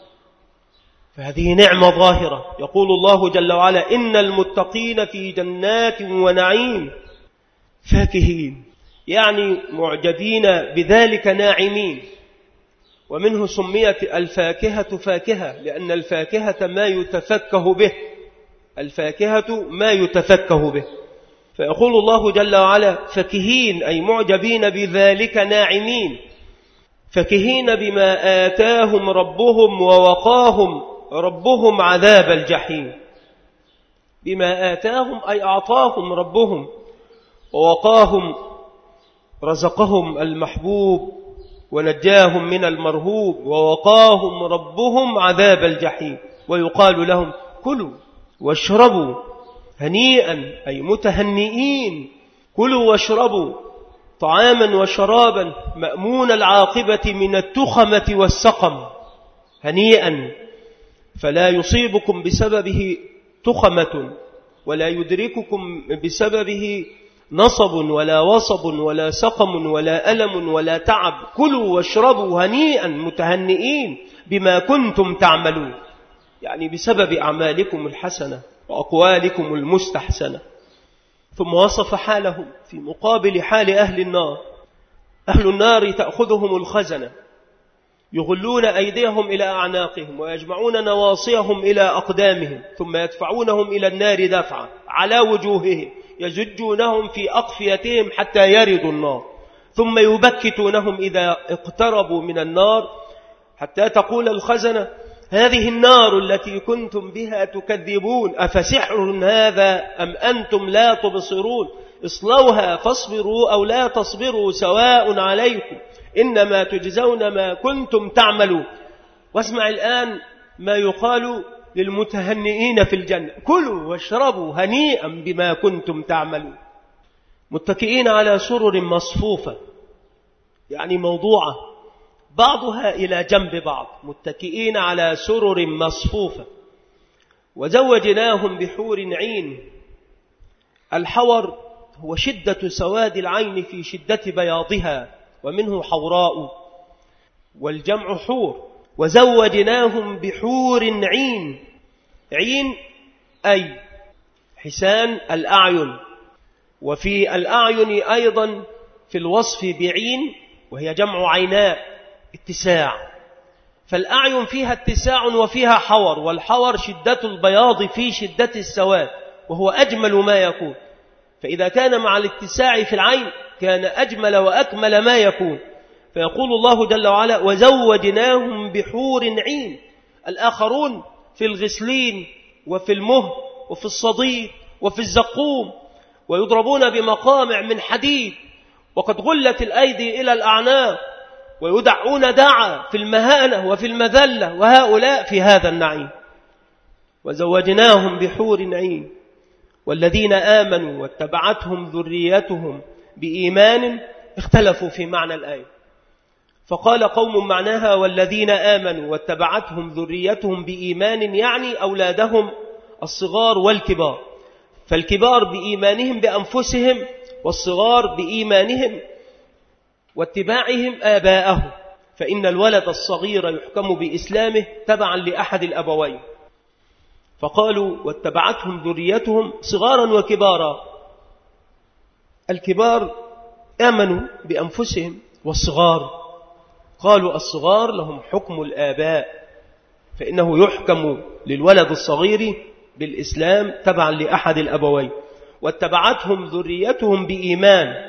فهذه نعمة ظاهرة. يقول الله جل وعلا: إن المتقين في جنات ونعيم فاكهين، يعني معجبين بذلك ناعمين. ومنه سميت الفاكهة فاكهة، لأن الفاكهة ما يتفكه به، الفاكهة ما يتفكه به. فيقول الله جل وعلا: فاكهين أي معجبين بذلك ناعمين، فاكهين بما آتاهم ربهم ووقاهم ربهم عذاب الجحيم. بما آتاهم أي أعطاهم ربهم، ووقاهم رزقهم المحبوب ونجاهم من المرهوب، ووقاهم ربهم عذاب الجحيم. ويقال لهم: كلوا واشربوا هنيئا أي متهنئين، كلوا واشربوا طعاما وشرابا مأمون العاقبة من التخمة والسقم، هنيئا، فلا يصيبكم بسببه تخمة، ولا يدرككم بسببه نصب ولا وصب ولا سقم ولا ألم ولا تعب، كلوا واشربوا هنيئا متهنئين بما كنتم تعملون، يعني بسبب أعمالكم الحسنة وأقوالكم المستحسنة. ثم وصف حالهم في مقابل حال أهل النار. أهل النار تأخذهم الخزنة، يغلون أيديهم إلى أعناقهم ويجمعون نواصيهم إلى أقدامهم، ثم يدفعونهم إلى النار دفعا على وجوههم، يزجونهم في أقفيتهم حتى يردوا النار، ثم يبكتونهم إذا اقتربوا من النار، حتى تقول الخزنة: هذه النار التي كنتم بها تكذبون أفسحر هذا أم أنتم لا تبصرون، اصلوها فاصبروا أو لا تصبروا سواء عليكم إنما تجزون ما كنتم تعملون. واسمع الآن ما يقال للمتهنئين في الجنة: كلوا واشربوا هنيئا بما كنتم تعملون. متكئين على سرر مصفوفة، يعني موضوعة بعضها إلى جنب بعض، متكئين على سرر مصفوفة. وزوجناهم بحور عين. الحور هو شدة سواد العين في شدة بياضها، ومنه حوراء، والجمع حور. وزوجناهم بحور عين. عين أي حسان الأعين، وفي الأعين أيضا في الوصف بعين، وهي جمع عيناء، اتساع. فالأعين فيها اتساع وفيها حور، والحور شدة البياض في شدة السواد، وهو أجمل ما يكون. فإذا كان مع الاتساع في العين كان أجمل وأكمل ما يكون. فيقول الله جل وعلا: وزوجناهم بحور عين. الآخرون في الغسلين وفي المهر وفي الصديد وفي الزقوم، ويضربون بمقامع من حديد، وقد غلت الأيدي إلى الأعناق، ويدعون دعا في المهانة وفي المذلة، وهؤلاء في هذا النعيم. وزوجناهم بحور عين. والذين آمنوا واتبعتهم ذريتهم بإيمان اختلفوا في معنى الآية، فقال قوم معناها: والذين آمنوا واتبعتهم ذريتهم بإيمان، يعني أولادهم الصغار والكبار، فالكبار بإيمانهم بأنفسهم، والصغار بإيمانهم واتباعهم آباءهم، فإن الولد الصغير يحكم بإسلامه تبعا لأحد الأبوين. فقالوا: واتبعتهم ذريتهم صغارا وكبارا. الكبار آمنوا بأنفسهم، والصغار قالوا الصغار لهم حكم الآباء، فإنه يحكم للولد الصغير بالإسلام تبعا لأحد الأبوين. واتبعتهم ذريتهم بإيمان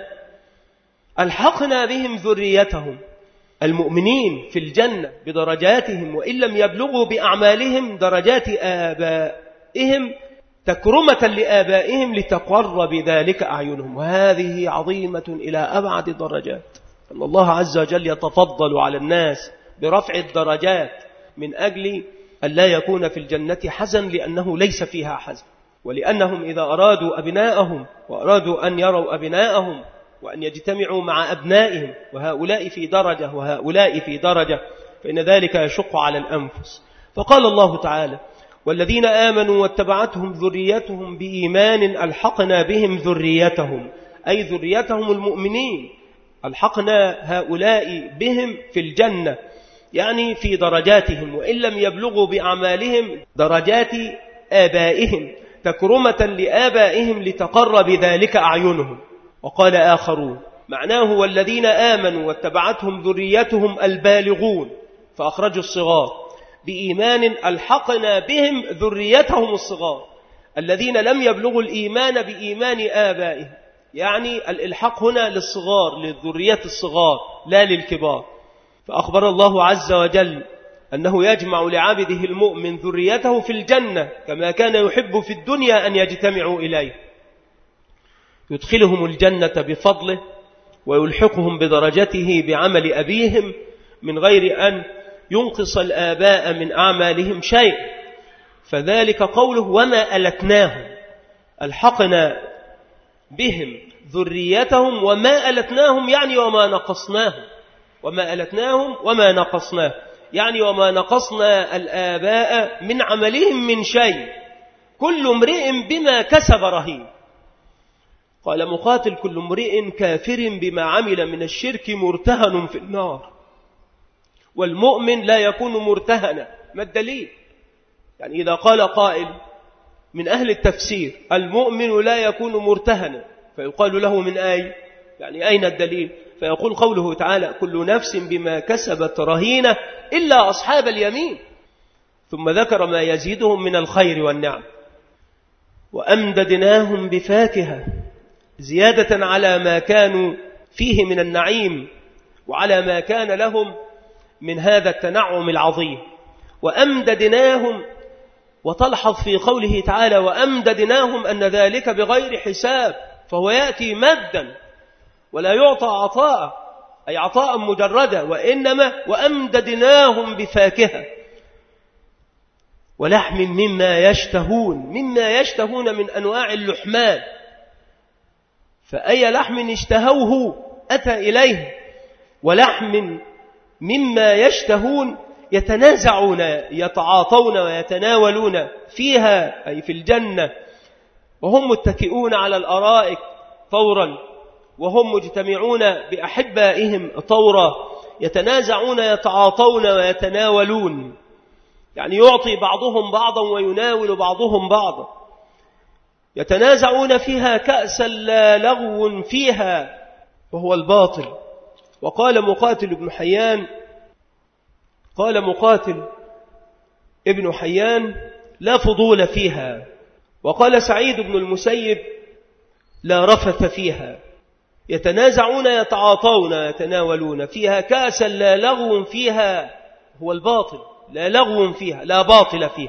ألحقنا بهم ذريتهم، المؤمنين في الجنة بدرجاتهم، وإن لم يبلغوا بأعمالهم درجات آبائهم تكرمة لآبائهم لتقر بذلك أعينهم. وهذه عظيمة إلى أبعد درجات، أن الله عز وجل يتفضل على الناس برفع الدرجات من أجل أن لا يكون في الجنة حزن، لأنه ليس فيها حزن، ولأنهم إذا أرادوا أبناءهم وأرادوا أن يروا أبناءهم وأن يجتمعوا مع أبنائهم، وهؤلاء في درجة وهؤلاء في درجة، فإن ذلك يشق على الأنفس. فقال الله تعالى: والذين آمنوا واتبعتهم ذريتهم بإيمان ألحقنا بهم ذريتهم، أي ذريتهم المؤمنين، ألحقنا هؤلاء بهم في الجنة، يعني في درجاتهم، وإن لم يبلغوا بأعمالهم درجات آبائهم تكرمة لآبائهم لتقر بذلك أعينهم. وقال آخرون معناه: والذين آمنوا واتبعتهم ذريتهم البالغون، فأخرجوا الصغار بإيمان ألحقنا بهم ذريتهم الصغار، الذين لم يبلغوا الإيمان بإيمان آبائهم، يعني الإلحاق هنا للصغار، للذرية الصغار لا للكبار. فأخبر الله عز وجل أنه يجمع لعبده المؤمن ذريته في الجنة كما كان يحب في الدنيا أن يجتمعوا إليه، يدخلهم الجنة بفضله ويلحقهم بدرجته بعمل أبيهم من غير أن ينقص الآباء من أعمالهم شيء. فذلك قوله: وما ألتناهم، ألحقنا بهم ذريتهم وما ألتناهم، يعني وما نقصناهم، وما ألتناهم وما نقصناه، يعني وما نقصنا الآباء من عملهم من شيء، كل امرئ بما كسب رهين. قال مقاتل: كل امرئ كافر بما عمل من الشرك مرتهن في النار، والمؤمن لا يكون مرتهنا. ما الدليل؟ يعني إذا قال قائل من أهل التفسير المؤمن لا يكون مرتهنا، فيقال له من أي؟ يعني أين الدليل؟ فيقول قوله تعالى: كل نفس بما كسبت رهينة إلا أصحاب اليمين، ثم ذكر ما يزيدهم من الخير والنعم. وأمددناهم بفاكهة، زيادة على ما كانوا فيه من النعيم وعلى ما كان لهم من هذا التنعم العظيم. وأمددناهم، وتلحظ في قوله تعالى وأمددناهم أن ذلك بغير حساب، فهو يأتي مدا ولا يعطى عطاء، أي عطاء مجردا، وإنما وأمددناهم بفاكهة ولحم مما يشتهون من أنواع اللحمان، فأي لحم اشتهوه أتى إليه، ولحم مما يشتهون يتنازعون يتعاطون ويتناولون فيها، أي في الجنة، وهم متكئون على الأرائك طورا، وهم مجتمعون بأحبائهم طورا، يتنازعون يتعاطون ويتناولون، يعني يعطي بعضهم بعضا ويناول بعضهم بعضا. يتنازعون فيها كأسا لا لغو فيها وهو الباطل. وقال مقاتل ابن حيان، قال مقاتل ابن حيان: لا فضول فيها. وقال سعيد بن المسيب: لا رفث فيها. يتنازعون يتعاطون يتناولون فيها كأسا لا لغو فيها هو الباطل، لا لغو فيها لا باطل فيها.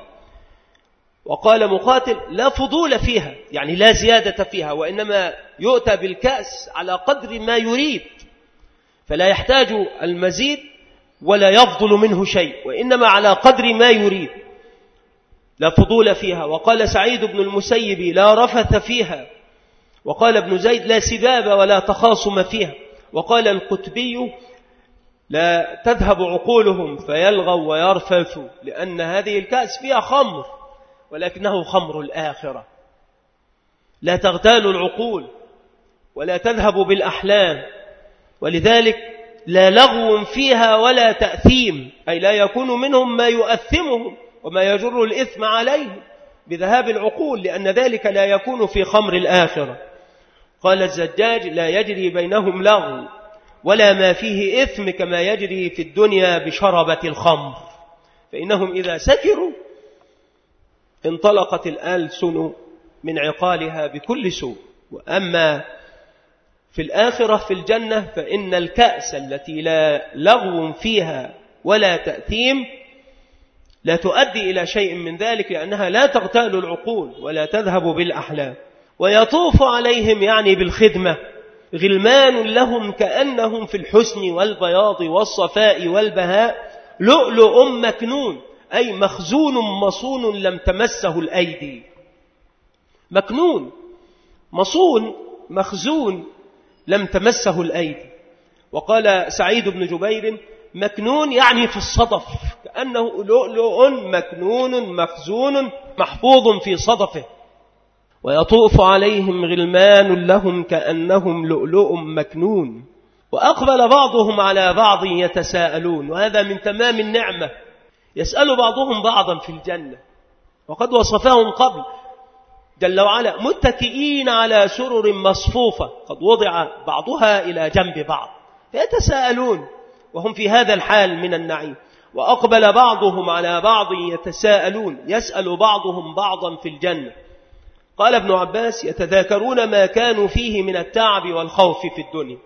وقال مقاتل: لا فضول فيها، يعني لا زيادة فيها، وإنما يؤتى بالكأس على قدر ما يريد، فلا يحتاج المزيد ولا يفضل منه شيء، وإنما على قدر ما يريد، لا فضول فيها. وقال سعيد بن المسيب: لا رفث فيها. وقال ابن زيد: لا سباب ولا تخاصم فيها. وقال القتبي: لا تذهب عقولهم فيلغوا ويرفثوا، لأن هذه الكأس فيها خمر، ولكنه خمر الآخرة، لا تغتال العقول ولا تذهب بالأحلام، ولذلك لا لغو فيها ولا تأثيم، أي لا يكون منهم ما يؤثمهم وما يجر الإثم عليهم بذهاب العقول، لأن ذلك لا يكون في خمر الآخرة. قال الزجاج: لا يجري بينهم لغو ولا ما فيه إثم كما يجري في الدنيا بشربة الخمر، فإنهم إذا سكروا انطلقت الألسن من عقالها بكل سوء. وأما في الآخرة في الجنة فإن الكأس التي لا لغو فيها ولا تأثيم لا تؤدي إلى شيء من ذلك، لأنها لا تغتال العقول ولا تذهب بالأحلام. ويطوف عليهم، يعني بالخدمة، غلمان لهم كأنهم في الحسن والبياض والصفاء والبهاء لؤلؤ مكنون، أي مخزون مصون لم تمسه الأيدي. مكنون، مصون، مخزون لم تمسه الأيدي. وقال سعيد بن جبير: مكنون يعني في الصدف، كأنه لؤلؤ مكنون مخزون محفوظ في صدفه. ويطوف عليهم غلمان لهم كأنهم لؤلؤ مكنون. وأقبل بعضهم على بعض يتساءلون، وهذا من تمام النعمة، يسأل بعضهم بعضا في الجنة، وقد وصفهم قبل جل وعلا متكئين على سرر مصفوفة قد وضع بعضها إلى جنب بعض، فيتساءلون وهم في هذا الحال من النعيم. وأقبل بعضهم على بعض يتساءلون، يسأل بعضهم بعضا في الجنة. قال ابن عباس: يتذاكرون ما كانوا فيه من التعب والخوف في الدنيا.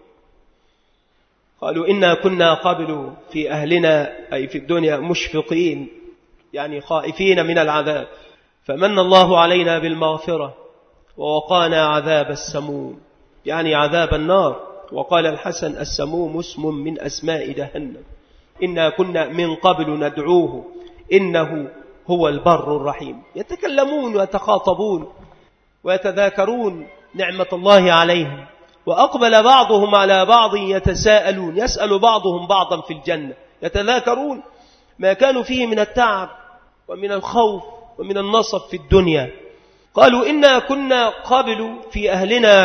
قالوا: إنا كنا قبل في أهلنا، أي في الدنيا، مشفقين، يعني خائفين من العذاب، فمن الله علينا بالمغفرة ووقانا عذاب السموم، يعني عذاب النار. وقال الحسن: السموم اسم من أسماء جهنم، إنا كنا من قبل ندعوه إنه هو البر الرحيم. يتكلمون ويتخاطبون ويتذاكرون نعمة الله عليهم. وأقبل بعضهم على بعض يتساءلون، يسأل بعضهم بعضا في الجنة، يتذاكرون ما كانوا فيه من التعب ومن الخوف ومن النصب في الدنيا. قالوا: إنا كنا قبل في أهلنا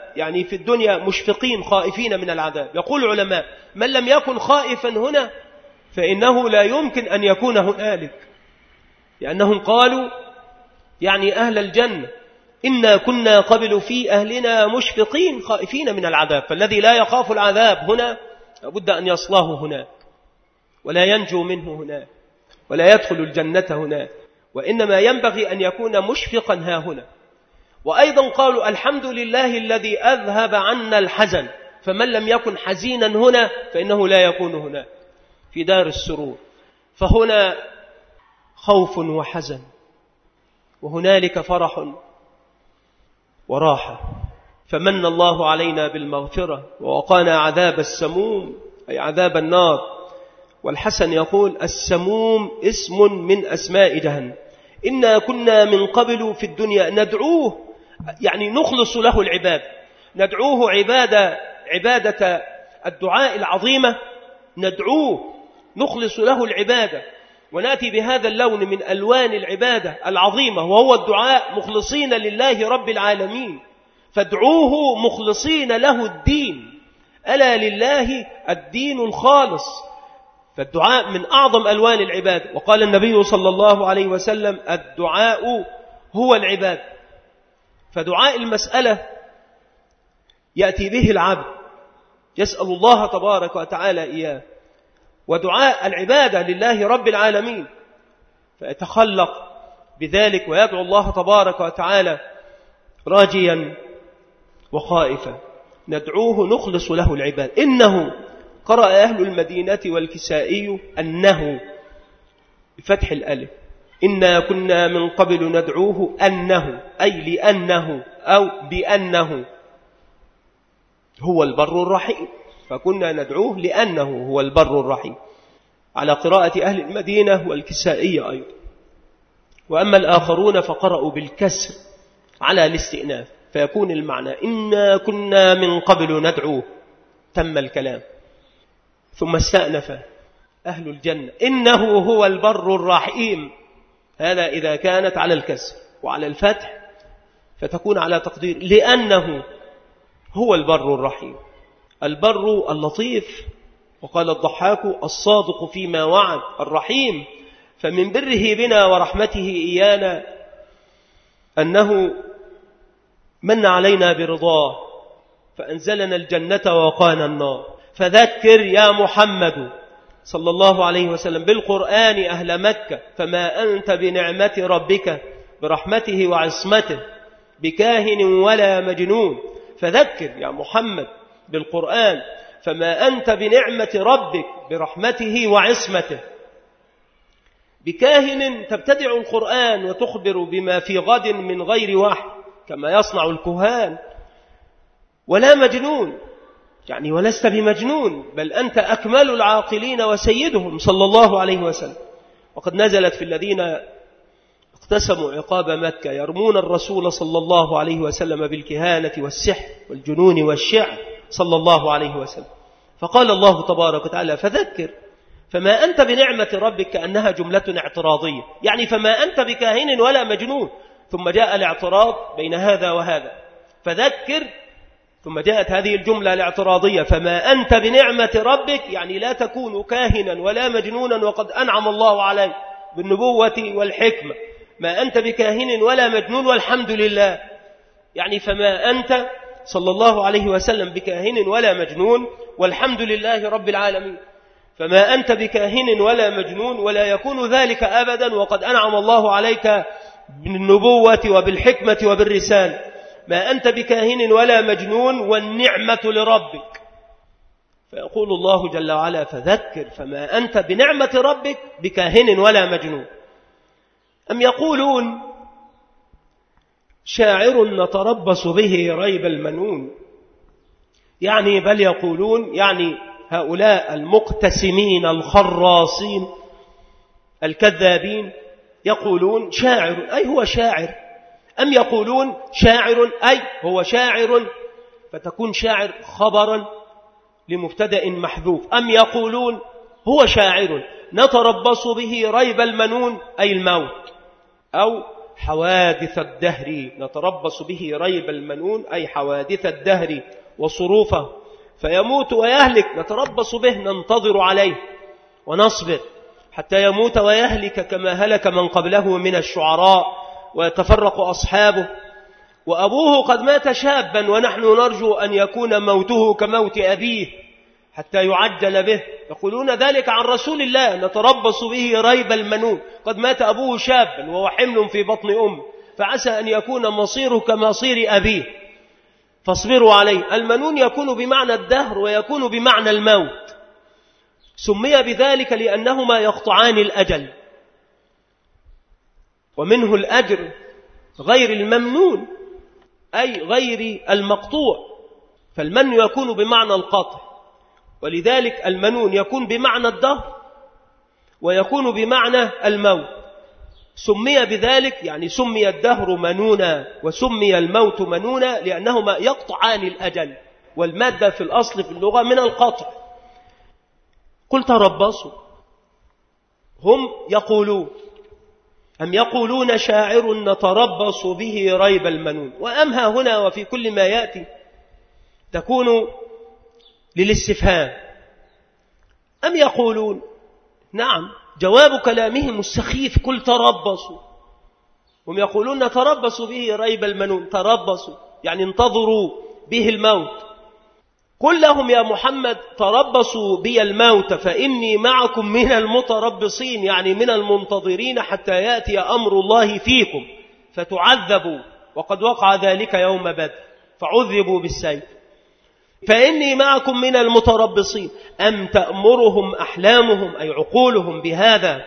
يعني في الدنيا مشفقين خائفين من العذاب. يقول العلماء من لم يكن خائفا هنا فإنه لا يمكن أن يكون هنالك، لأنهم قالوا يعني أهل الجنة إنا كنا قبل في أهلنا مشفقين خائفين من العذاب، فالذي لا يخاف العذاب هنا لابد أن يصلاه هناك ولا ينجو منه هناك ولا يدخل الجنة هناك، وإنما ينبغي أن يكون مشفقا ها هنا. وأيضا قالوا الحمد لله الذي أذهب عنا الحزن، فمن لم يكن حزينا هنا فإنه لا يكون هناك في دار السرور. فهنا خوف وحزن وهنالك فرح وراحة. فمن الله علينا بالمغفرة ووقانا عذاب السموم أي عذاب النار. والحسن يقول السموم اسم من أسماء جهنم. إنا كنا من قبل في الدنيا ندعوه، يعني نخلص له العبادة، ندعوه عبادة الدعاء العظيمة، ندعوه نخلص له العبادة ونأتي بهذا اللون من ألوان العبادة العظيمة وهو الدعاء مخلصين لله رب العالمين. فادعوه مخلصين له الدين، ألا لله الدين الخالص. فالدعاء من أعظم ألوان العبادة. وقال النبي صلى الله عليه وسلم الدعاء هو العبادة. فدعاء المسألة يأتي به العبد يسأل الله تبارك وتعالى إياه، ودعاء العبادة لله رب العالمين فيتخلق بذلك ويدعو الله تبارك وتعالى راجيا وخائفا. ندعوه نخلص له العبادة. إنه قرأ أهل المدينة والكسائي أنه بفتح الألف، إنا كنا من قبل ندعوه أنه أي لأنه أو بأنه هو البر الرحيم، فكنا ندعوه لأنه هو البر الرحيم على قراءة أهل المدينة والكسائي أيضا. وأما الآخرون فقرأوا بالكسر على الاستئناف، فيكون المعنى إنا كنا من قبل ندعوه، تم الكلام. ثم استأنف أهل الجنة إنه هو البر الرحيم، هذا إذا كانت على الكسر. وعلى الفتح فتكون على تقدير لأنه هو البر الرحيم، البر اللطيف. وقال الضحاك الصادق فيما وعد، الرحيم فمن بره بنا ورحمته إيانا أنه من علينا برضاه فأنزلنا الجنة ووقانا النار. فذكر يا محمد صلى الله عليه وسلم بالقرآن أهل مكة، فما أنت بنعمة ربك برحمته وعصمته بكاهن ولا مجنون. فذكر يا محمد بالقرآن، فما أنت بنعمة ربك برحمته وعصمته بكاهن، تبتدع القرآن وتخبر بما في غد من غير وحي كما يصنع الكهان، ولا مجنون، يعني ولست بمجنون، بل أنت أكمل العاقلين وسيدهم صلى الله عليه وسلم. وقد نزلت في الذين اقتسموا عقاب مكة يرمون الرسول صلى الله عليه وسلم بالكهانة والسحر والجنون والشعر صلى الله عليه وسلم. فقال الله تبارك وتعالى فذكر فما أنت بنعمة ربك، كأنها جملة اعتراضية، يعني فما أنت بكاهن ولا مجنون. ثم جاء الاعتراض بين هذا وهذا، فذكر ثم جاءت هذه الجملة الاعتراضية فما أنت بنعمة ربك، يعني لا تكون كاهنا ولا مجنونا وقد أنعم الله عليك بالنبوة والحكمة. ما أنت بكاهن ولا مجنون والحمد لله، يعني فما أنت صلى الله عليه وسلم بكاهن ولا مجنون والحمد لله رب العالمين. فما أنت بكاهن ولا مجنون ولا يكون ذلك أبدا وقد أنعم الله عليك بالنبوة وبالحكمة وبالرسالة. ما أنت بكاهن ولا مجنون والنعمة لربك. فيقول الله جل وعلا فذكر فما أنت بنعمة ربك بكاهن ولا مجنون. أم يقولون شاعر نتربص به ريب المنون، يعني بل يقولون، يعني هؤلاء المقتسمين الخراصين الكذابين يقولون شاعر أي هو شاعر. أم يقولون شاعر أي هو شاعر، فتكون شاعر خبرا لمبتدأ محذوف. أم يقولون هو شاعر نتربص به ريب المنون أي الموت، أو حوادث الدهر نتربص به ريب المنون، أي حوادث الدهر وصروفه، فيموت ويهلك نتربص به، ننتظر عليه ونصبر حتى يموت ويهلك كما هلك من قبله من الشعراء ويتفرق أصحابه. وأبوه قد مات شابا ونحن نرجو أن يكون موته كموت أبيه حتى يعجل به. يقولون ذلك عن رسول الله: نتربص به ريب المنون، قد مات أبوه شابا وهو حمل في بطن أمه، فعسى أن يكون مصيره كمصير أبيه، فاصبروا عليه. المنون يكون بمعنى الدهر ويكون بمعنى الموت، سمي بذلك لأنهما يقطعان الأجل، ومنه الأجر غير الممنون أي غير المقطوع، فالمن يكون بمعنى القطع، ولذلك المنون يكون بمعنى الدهر ويكون بمعنى الموت. سمي بذلك يعني سمي الدهر منونا وسمي الموت منونا لأنهما يقطعان الأجل، والمادة في الأصل في اللغة من القطع. قل تربصوا، هم يقولون أم يقولون شاعر نتربص به ريب المنون، وأمها هنا وفي كل ما يأتي تكون للاستفهام. أم يقولون، نعم، جواب كلامهم السخيف قل تربصوا. هم يقولون نتربص به ريب المنون، تربصوا يعني انتظروا به الموت. قل لهم يا محمد تربصوا بي الموت فإني معكم من المتربصين، يعني من المنتظرين حتى يأتي أمر الله فيكم فتعذبوا، وقد وقع ذلك يوم بدر فعذبوا بالسيف. فإني معكم من المتربصين. أم تأمرهم أحلامهم أي عقولهم بهذا،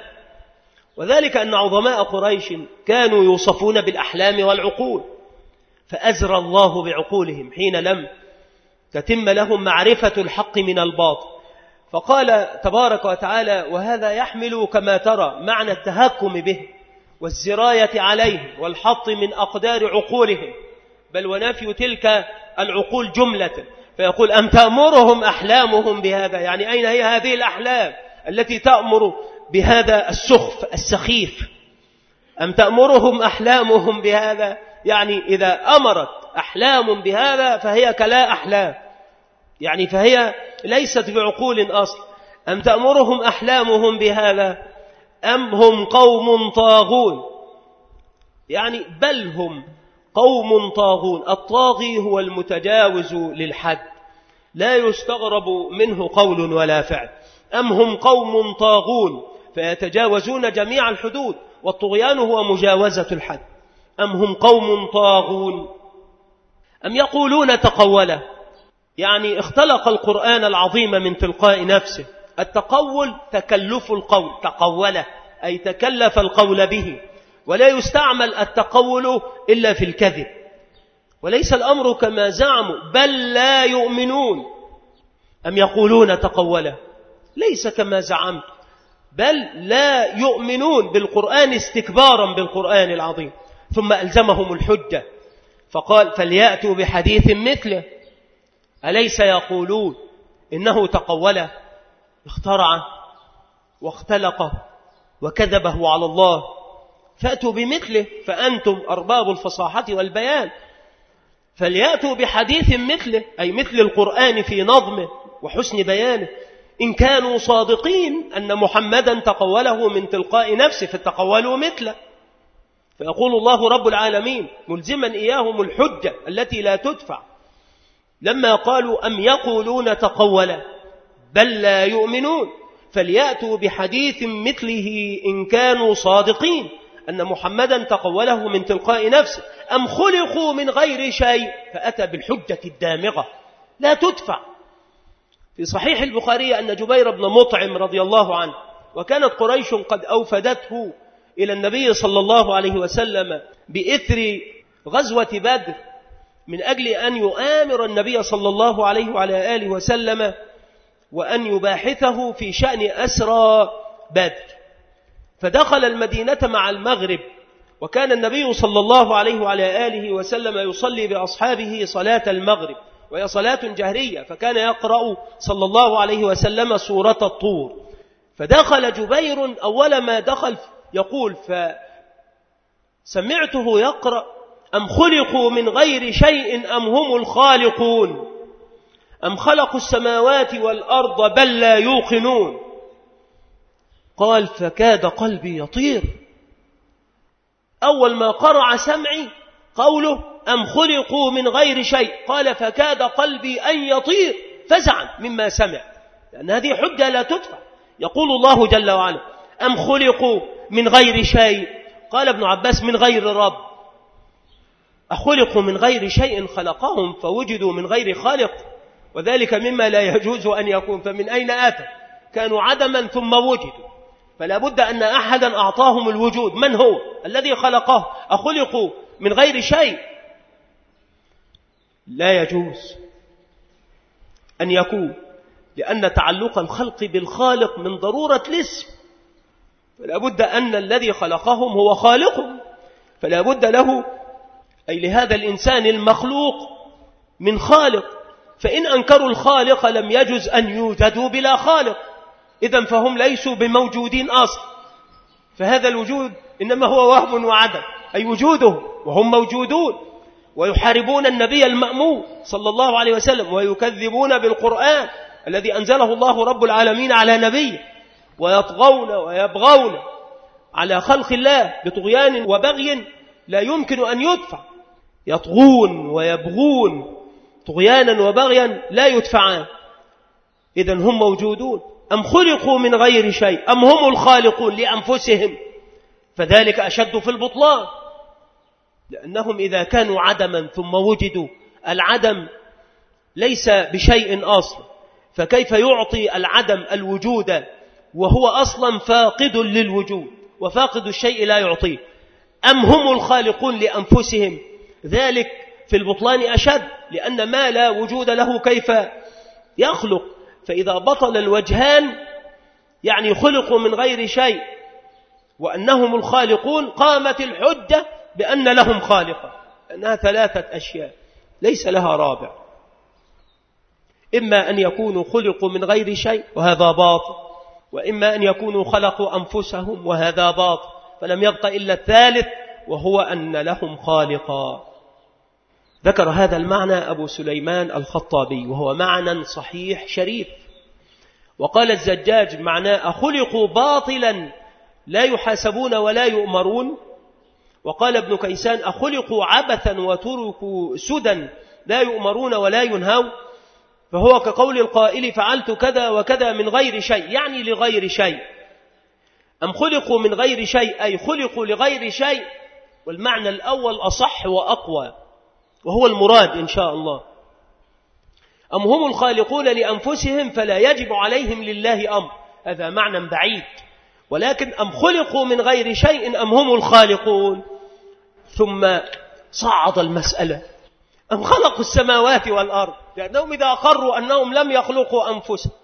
وذلك أن عظماء قريش كانوا يوصفون بالأحلام والعقول، فأزرى الله بعقولهم حين لم تتم لهم معرفة الحق من الباطل. فقال تبارك وتعالى: وهذا يحمل كما ترى معنى التهكم به والزراية عليه والحط من أقدار عقولهم، بل ونفي تلك العقول جملة. فيقول: أم تأمرهم أحلامهم بهذا، يعني أين هي هذه الأحلام التي تأمر بهذا السخف السخيف؟ أم تأمرهم أحلامهم بهذا، يعني إذا أمرت أحلام بهذا فهي كلا أحلام، يعني فهي ليست بعقول أصل. أم تأمرهم أحلامهم بهذا أم هم قوم طاغون، يعني بل هم قوم طاغون. الطاغي هو المتجاوز للحد، لا يستغرب منه قول ولا فعل. أم هم قوم طاغون فيتجاوزون جميع الحدود، والطغيان هو مجاوزة الحد. أم هم قوم طاغون. أم يقولون تقوله، يعني اختلق القرآن العظيم من تلقاء نفسه. التقول تكلف القول، تقوله أي تكلف القول به، ولا يستعمل التقول إلا في الكذب. وليس الأمر كما زعموا، بل لا يؤمنون. أم يقولون تقوله، ليس كما زعمت، بل لا يؤمنون بالقرآن استكبارا بالقرآن العظيم. ثم ألزمهم الحجة فقال: فليأتوا بحديث مثله. أليس يقولون إنه تقوله، اخترعه واختلقه وكذبه على الله؟ فأتوا بمثله فأنتم أرباب الفصاحة والبيان. فليأتوا بحديث مثله أي مثل القرآن في نظمه وحسن بيانه، إن كانوا صادقين أن محمدا تقوله من تلقاء نفسه فتقولوا مثله. فيقول الله رب العالمين ملزما إياهم الحجة التي لا تدفع، لما قالوا: أم يقولون تقوله بل لا يؤمنون. فليأتوا بحديث مثله إن كانوا صادقين أن محمدا تقوله من تلقاء نفسه، أم خلقوا من غير شيء. فأتى بالحجة الدامغة لا تدفع. في صحيح البخاري أن جبير بن مطعم رضي الله عنه، وكانت قريش قد أوفدته إلى النبي صلى الله عليه وسلم بإثر غزوة بدر من أجل أن يؤامر النبي صلى الله عليه وعلى آله وسلم وأن يباحثه في شأن أسرى بدر. فدخل المدينة مع المغرب، وكان النبي صلى الله عليه وعلى آله وسلم يصلي بأصحابه صلاة المغرب، وهي صلاة جهرية، فكان يقرأ صلى الله عليه وسلم سورة الطور. فدخل جبير، أول ما دخل يقول: سمعته يقرأ أم خلقوا من غير شيء أم هم الخالقون أم خلقوا السماوات والأرض بل لا يوقنون. قال فكاد قلبي يطير. أول ما قرع سمعي قوله أم خلقوا من غير شيء، قال فكاد قلبي أن يطير فزعا مما سمع، لأن هذه حجة لا تدفع. يقول الله جل وعلا أم خلقوا من غير شيء، قال ابن عباس من غير رب. أخلقوا من غير شيء خلقهم فوجدوا من غير خالق، وذلك مما لا يجوز أن يكون. فمن أين آتى؟ كانوا عدما ثم وجدوا، فلا بد أن أحدا أعطاهم الوجود. من هو الذي خلقه؟ أخلقوا من غير شيء؟ لا يجوز أن يكون، لأن تعلق الخلق بالخالق من ضرورة الاسم، فلا بد أن الذي خلقهم هو خالقهم، فلا بد له أي لهذا الإنسان المخلوق من خالق. فإن أنكروا الخالق لم يجوز أن يوجدوا بلا خالق، إذن فهم ليسوا بموجودين أصلا، فهذا الوجود إنما هو وهم وعدم، أي وجوده وهم موجودون، ويحاربون النبي المأمون صلى الله عليه وسلم، ويكذبون بالقرآن الذي أنزله الله رب العالمين على نبيه، ويطغون ويبغون على خلق الله بطغيان وبغي لا يمكن أن يدفع. يطغون ويبغون طغيانا وبغيا لا يدفعان، إذن هم موجودون. أم خلقوا من غير شيء أم هم الخالقون لأنفسهم، فذلك أشد في البطلان، لأنهم إذا كانوا عدما ثم وجدوا، العدم ليس بشيء أصلا، فكيف يعطي العدم الوجود وهو أصلا فاقد للوجود، وفاقد الشيء لا يعطيه. أم هم الخالقون لأنفسهم، ذلك في البطلان أشد، لأن ما لا وجود له كيف يخلق؟ فإذا بطل الوجهان يعني خلقوا من غير شيء وأنهم الخالقون، قامت الحجة بأن لهم خالقا، أنها ثلاثة أشياء ليس لها رابع. إما أن يكونوا خلقوا من غير شيء وهذا باطل، وإما أن يكونوا خلقوا أنفسهم وهذا باطل، فلم يبق إلا الثالث وهو أن لهم خالقا. ذكر هذا المعنى أبو سليمان الخطابي، وهو معنى صحيح شريف. وقال الزجاج معناه أخلقوا باطلا لا يحاسبون ولا يؤمرون. وقال ابن كيسان أخلقوا عبثا وتركوا سدى لا يؤمرون ولا ينهوا، فهو كقول القائل فعلت كذا وكذا من غير شيء، يعني لغير شيء. أم خلقوا من غير شيء أي خلقوا لغير شيء، والمعنى الأول أصح وأقوى وهو المراد إن شاء الله. أم هم الخالقون لأنفسهم فلا يجب عليهم لله أمر، هذا معنى بعيد. ولكن أم خلقوا من غير شيء أم هم الخالقون، ثم صعد المسألة أم خلقوا السماوات والأرض، لأنهم إذا أقروا أنهم لم يخلقوا أنفسهم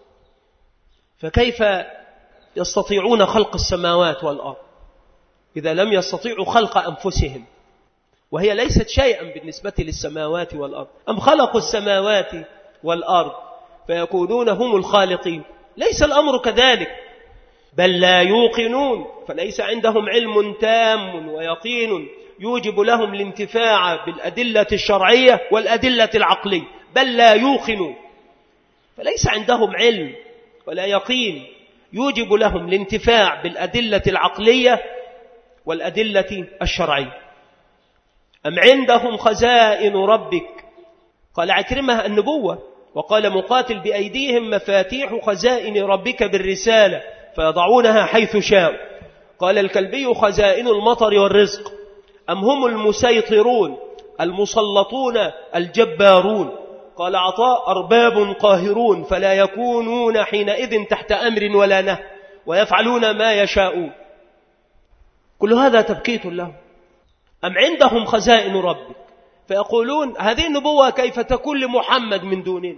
فكيف يستطيعون خلق السماوات والأرض إذا لم يستطيعوا خلق أنفسهم، وهي ليست شيئا بالنسبة للسماوات والأرض. أم خلقوا السماوات والأرض فيكونون هم الخالقين، ليس الأمر كذلك، بل لا يوقنون، فليس عندهم علم تام ويقين يوجب لهم الانتفاع بالأدلة الشرعية والأدلة العقلية، بل لا يوقنون، فليس عندهم علم ولا يقين يوجب لهم الانتفاع بالأدلة العقلية والأدلة الشرعية. أم عندهم خزائن ربك، قال عكرمة النبوة، وقال مقاتل بأيديهم مفاتيح خزائن ربك بالرسالة فيضعونها حيث شاء. قال الكلبي خزائن المطر والرزق. أم هم المسيطرون المسلطون الجبارون، قال عطاء أرباب قاهرون فلا يكونون حينئذ تحت أمر ولا نهي ويفعلون ما يشاءون. كل هذا تبكيت له. أم عندهم خزائن ربك، فيقولون هذه النبوة كيف تكون لمحمد من دوننا،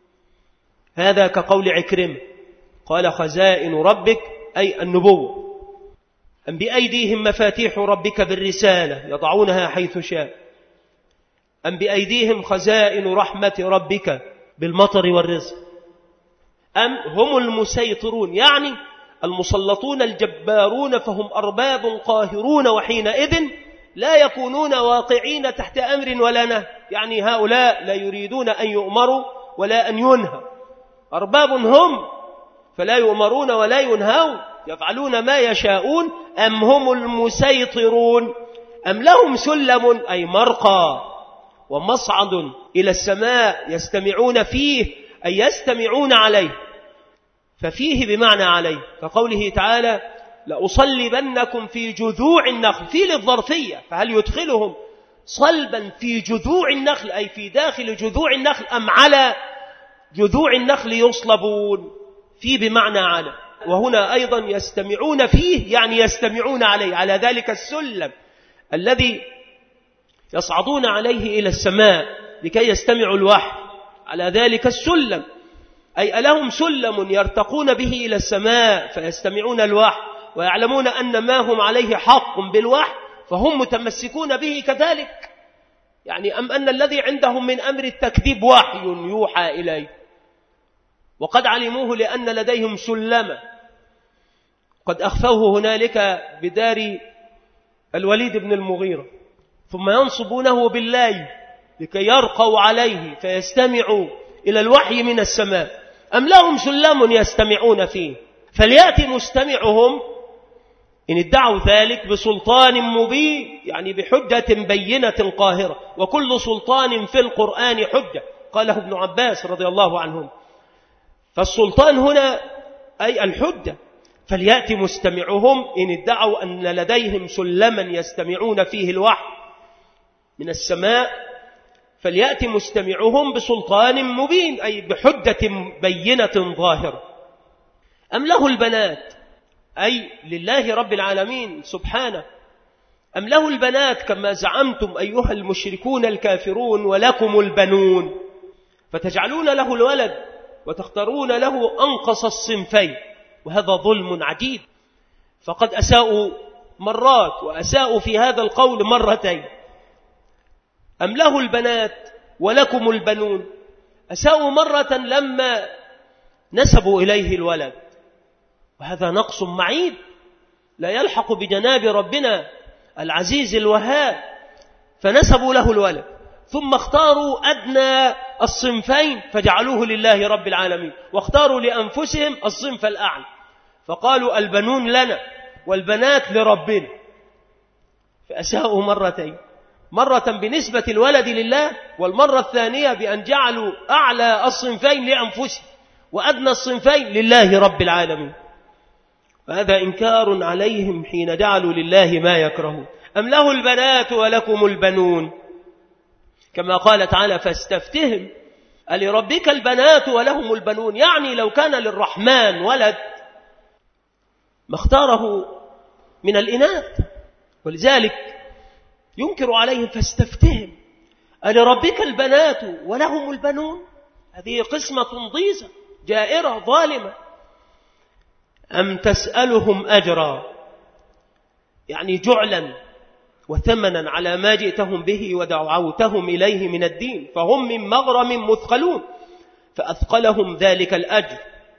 هذا كقول عكرمة قال خزائن ربك أي النبوة. أم بأيديهم مفاتيح ربك بالرسالة يضعونها حيث شاء. أم بأيديهم خزائن رحمة ربك بالمطر والرزق. أم هم المسيطرون يعني المسلطون الجبارون فهم أرباب قاهرون، وحينئذ لا يكونون واقعين تحت أمر ولا نهي، يعني هؤلاء لا يريدون أن يؤمروا ولا أن ينهوا، أرباب هم فلا يؤمرون ولا ينهون، يفعلون ما يشاءون، أم هم المسيطرون أم لهم سلم أي مرقى ومصعد إلى السماء يستمعون فيه أي يستمعون عليه، ففيه بمعنى عليه، كقوله تعالى لأصلبنكم في جذوع النخل، في للظرفية، فهل يدخلهم صلبا في جذوع النخل أي في داخل جذوع النخل أم على جذوع النخل يصلبون، في بمعنى على. وهنا أيضا يستمعون فيه يعني يستمعون عليه، على ذلك السلم الذي يصعدون عليه إلى السماء لكي يستمعوا الوحي، على ذلك السلم أي ألهم سلم يرتقون به إلى السماء فيستمعون الوحي ويعلمون أن ما هم عليه حق بالوحي فهم متمسكون به كذلك، يعني أم أن الذي عندهم من أمر التكذيب وحي يوحى إليه، وقد علموه لأن لديهم سلما قد أخفوه هنالك بدار الوليد بن المغيرة، ثم ينصبونه بالليل لكي يرقوا عليه فيستمعوا إلى الوحي من السماء، أم لهم سلم يستمعون فيه، فليأتي مستمعهم إن ادعوا ذلك بسلطان مبين، يعني بحجة بينة قاهرة، وكل سلطان في القرآن حجة، قاله ابن عباس رضي الله عنهم، فالسلطان هنا أي الحجة، فليأتي مستمعهم إن ادعوا أن لديهم سلما يستمعون فيه الوحي من السماء، فليأتي مستمعهم بسلطان مبين أي بحجة بينة ظاهرة. أم له البنات أي لله رب العالمين سبحانه، أم له البنات كما زعمتم أيها المشركون الكافرون ولكم البنون، فتجعلون له الولد وتختارون له أنقص الصنفين، وهذا ظلم عجيب، فقد أساءوا مرات وأساءوا في هذا القول مرتين. أم له البنات ولكم البنون، أساءوا مرة لما نسبوا إليه الولد، وهذا نقص معيب لا يلحق بجناب ربنا العزيز الوهاب، فنسبوا له الولد ثم اختاروا أدنى الصنفين فجعلوه لله رب العالمين، واختاروا لأنفسهم الصنف الأعلى فقالوا البنون لنا والبنات لربنا، فأساءوا مرتين، مرة بنسبة الولد لله، والمرة الثانية بأن جعلوا أعلى الصنفين لأنفسهم وأدنى الصنفين لله رب العالمين، وهذا إنكار عليهم حين جعلوا لله ما يكرهون. أم له البنات ولكم البنون، كما قال تعالى فاستفتهم ألربك البنات ولهم البنون، يعني لو كان للرحمن ولد ما اختاره من الإناث، ولذلك ينكر عليهم فاستفتهم ألربك البنات ولهم البنون، هذه قسمة ضيزة جائرة ظالمة. أم تسألهم أجرا، يعني جعلا وثمنا على ما جئتهم به ودعوتهم إليه من الدين، فهم من مغرم مثقلون، فأثقلهم ذلك الأجر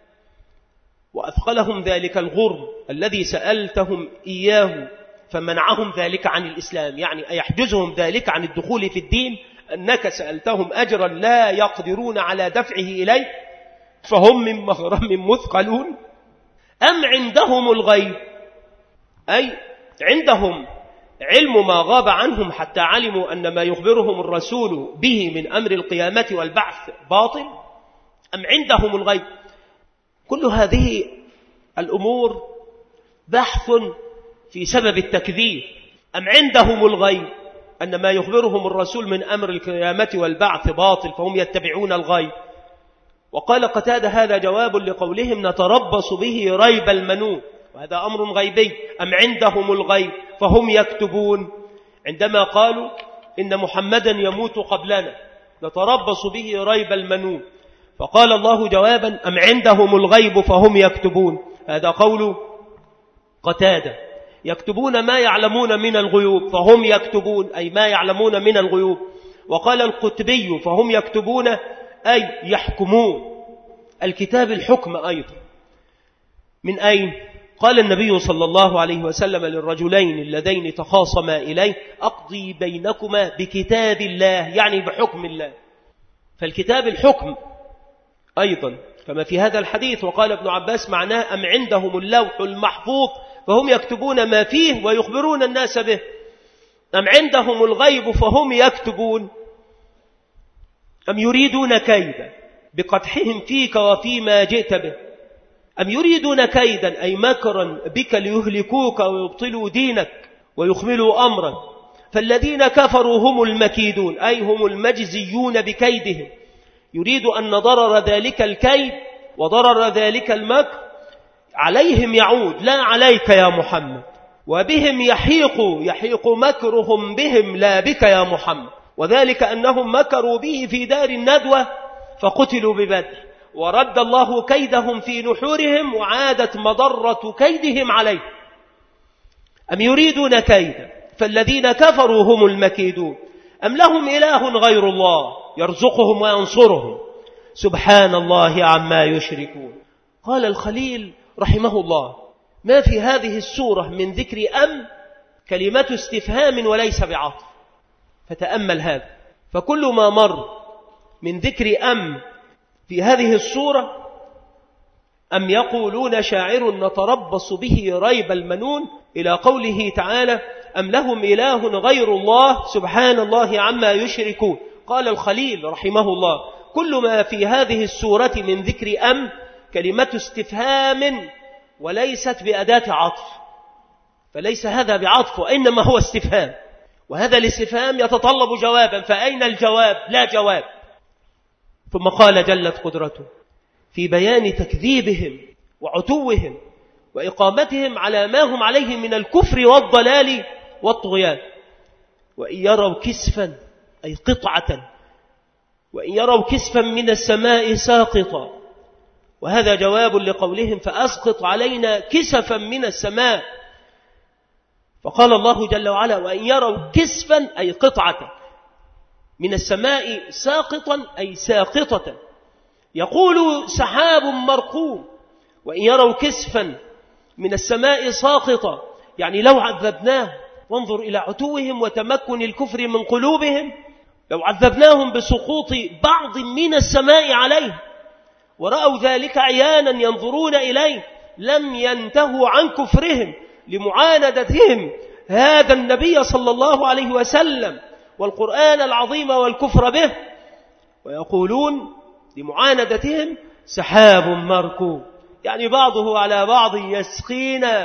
وأثقلهم ذلك الغرم الذي سألتهم إياه، فمنعهم ذلك عن الإسلام، يعني أيحجزهم ذلك عن الدخول في الدين أنك سألتهم أجرا لا يقدرون على دفعه إليه، فهم من مغرم مثقلون. أم عندهم الغيب، أي عندهم علم ما غاب عنهم حتى علموا أن ما يخبرهم الرسول به من أمر القيامة والبعث باطل، أم عندهم الغيب. كل هذه الأمور بحث في سبب التكذيب. أم عندهم الغيب أن ما يخبرهم الرسول من أمر القيامة والبعث باطل فهم يتبعون الغيب. وقال قتادة هذا جواب لقولهم نتربص به ريب المنون، وهذا أمر غيبي. أم عندهم الغيب فهم يكتبون، عندما قالوا إن محمدا يموت قبلنا نتربص به ريب المنون، فقال الله جوابا أم عندهم الغيب فهم يكتبون، هذا قول قتادة، يكتبون ما يعلمون من الغيوب فهم يكتبون أي ما يعلمون من الغيوب. وقال القتبي فهم يكتبون أي يحكمون، الكتاب الحكم أيضا. من أين؟ قال النبي صلى الله عليه وسلم للرجلين اللذين تخاصما إليه: أقضي بينكما بكتاب الله، يعني بحكم الله. فالكتاب الحكم أيضا كما في هذا الحديث. وقال ابن عباس معناه: أم عندهم اللوح المحفوظ فهم يكتبون ما فيه ويخبرون الناس به، أم عندهم الغيب فهم يكتبون، أم يريدون كيدا بقدحهم فيك وفيما جئت به، أم يريدون كيدا أي مكرا بك ليهلكوك ويبطلوا دينك ويخملوا أمرا، فالذين كفروا هم المكيدون أي هم المجزيون بكيدهم. يريد أن ضرر ذلك الكيد وضرر ذلك المكر عليهم يعود، لا عليك يا محمد، وبهم يحيق مكرهم بهم لا بك يا محمد. وذلك أنهم مكروا به في دار الندوة فقتلوا ببدر، ورد الله كيدهم في نحورهم وعادت مضرة كيدهم عليه. أم يريدون كيدا فالذين كفروا هم المكيدون، أم لهم إله غير الله يرزقهم وينصرهم، سبحان الله عما يشركون. قال الخليل رحمه الله: ما في هذه السورة من ذكر أم كلمة استفهام وليس بعطف، فتأمل هذا. فكل ما مر من ذكر أم في هذه السورة: أم يقولون شاعر نتربص به ريب المنون، إلى قوله تعالى: أم لهم إله غير الله سبحان الله عما يشركون. قال الخليل رحمه الله: كل ما في هذه السورة من ذكر أم كلمة استفهام وليست بأداة عطف، فليس هذا بعطف وإنما هو استفهام، وهذا الاستفهام يتطلب جوابا، فأين الجواب؟ لا جواب. ثم قال جلت قدرته في بيان تكذيبهم وعتوهم وإقامتهم على ما هم عليه من الكفر والضلال والطغيان: وإن يروا كسفا أي قطعة، وإن يروا كسفا من السماء ساقطا، وهذا جواب لقولهم: فأسقط علينا كسفا من السماء. فقال الله جل وعلا: وإن يروا كسفا أي قطعة من السماء ساقطا أي ساقطة، يقول سحاب مرقوم. وإن يروا كسفا من السماء ساقطا يعني لو عذبناه، وانظر إلى عتوهم وتمكن الكفر من قلوبهم، لو عذبناهم بسقوط بعض من السماء عليه ورأوا ذلك عيانا ينظرون إليه لم ينتهوا عن كفرهم لمعاندتهم هذا النبي صلى الله عليه وسلم والقرآن العظيم والكفر به، ويقولون لمعاندتهم: سحاب مركوم، يعني بعضه على بعض يسقينا،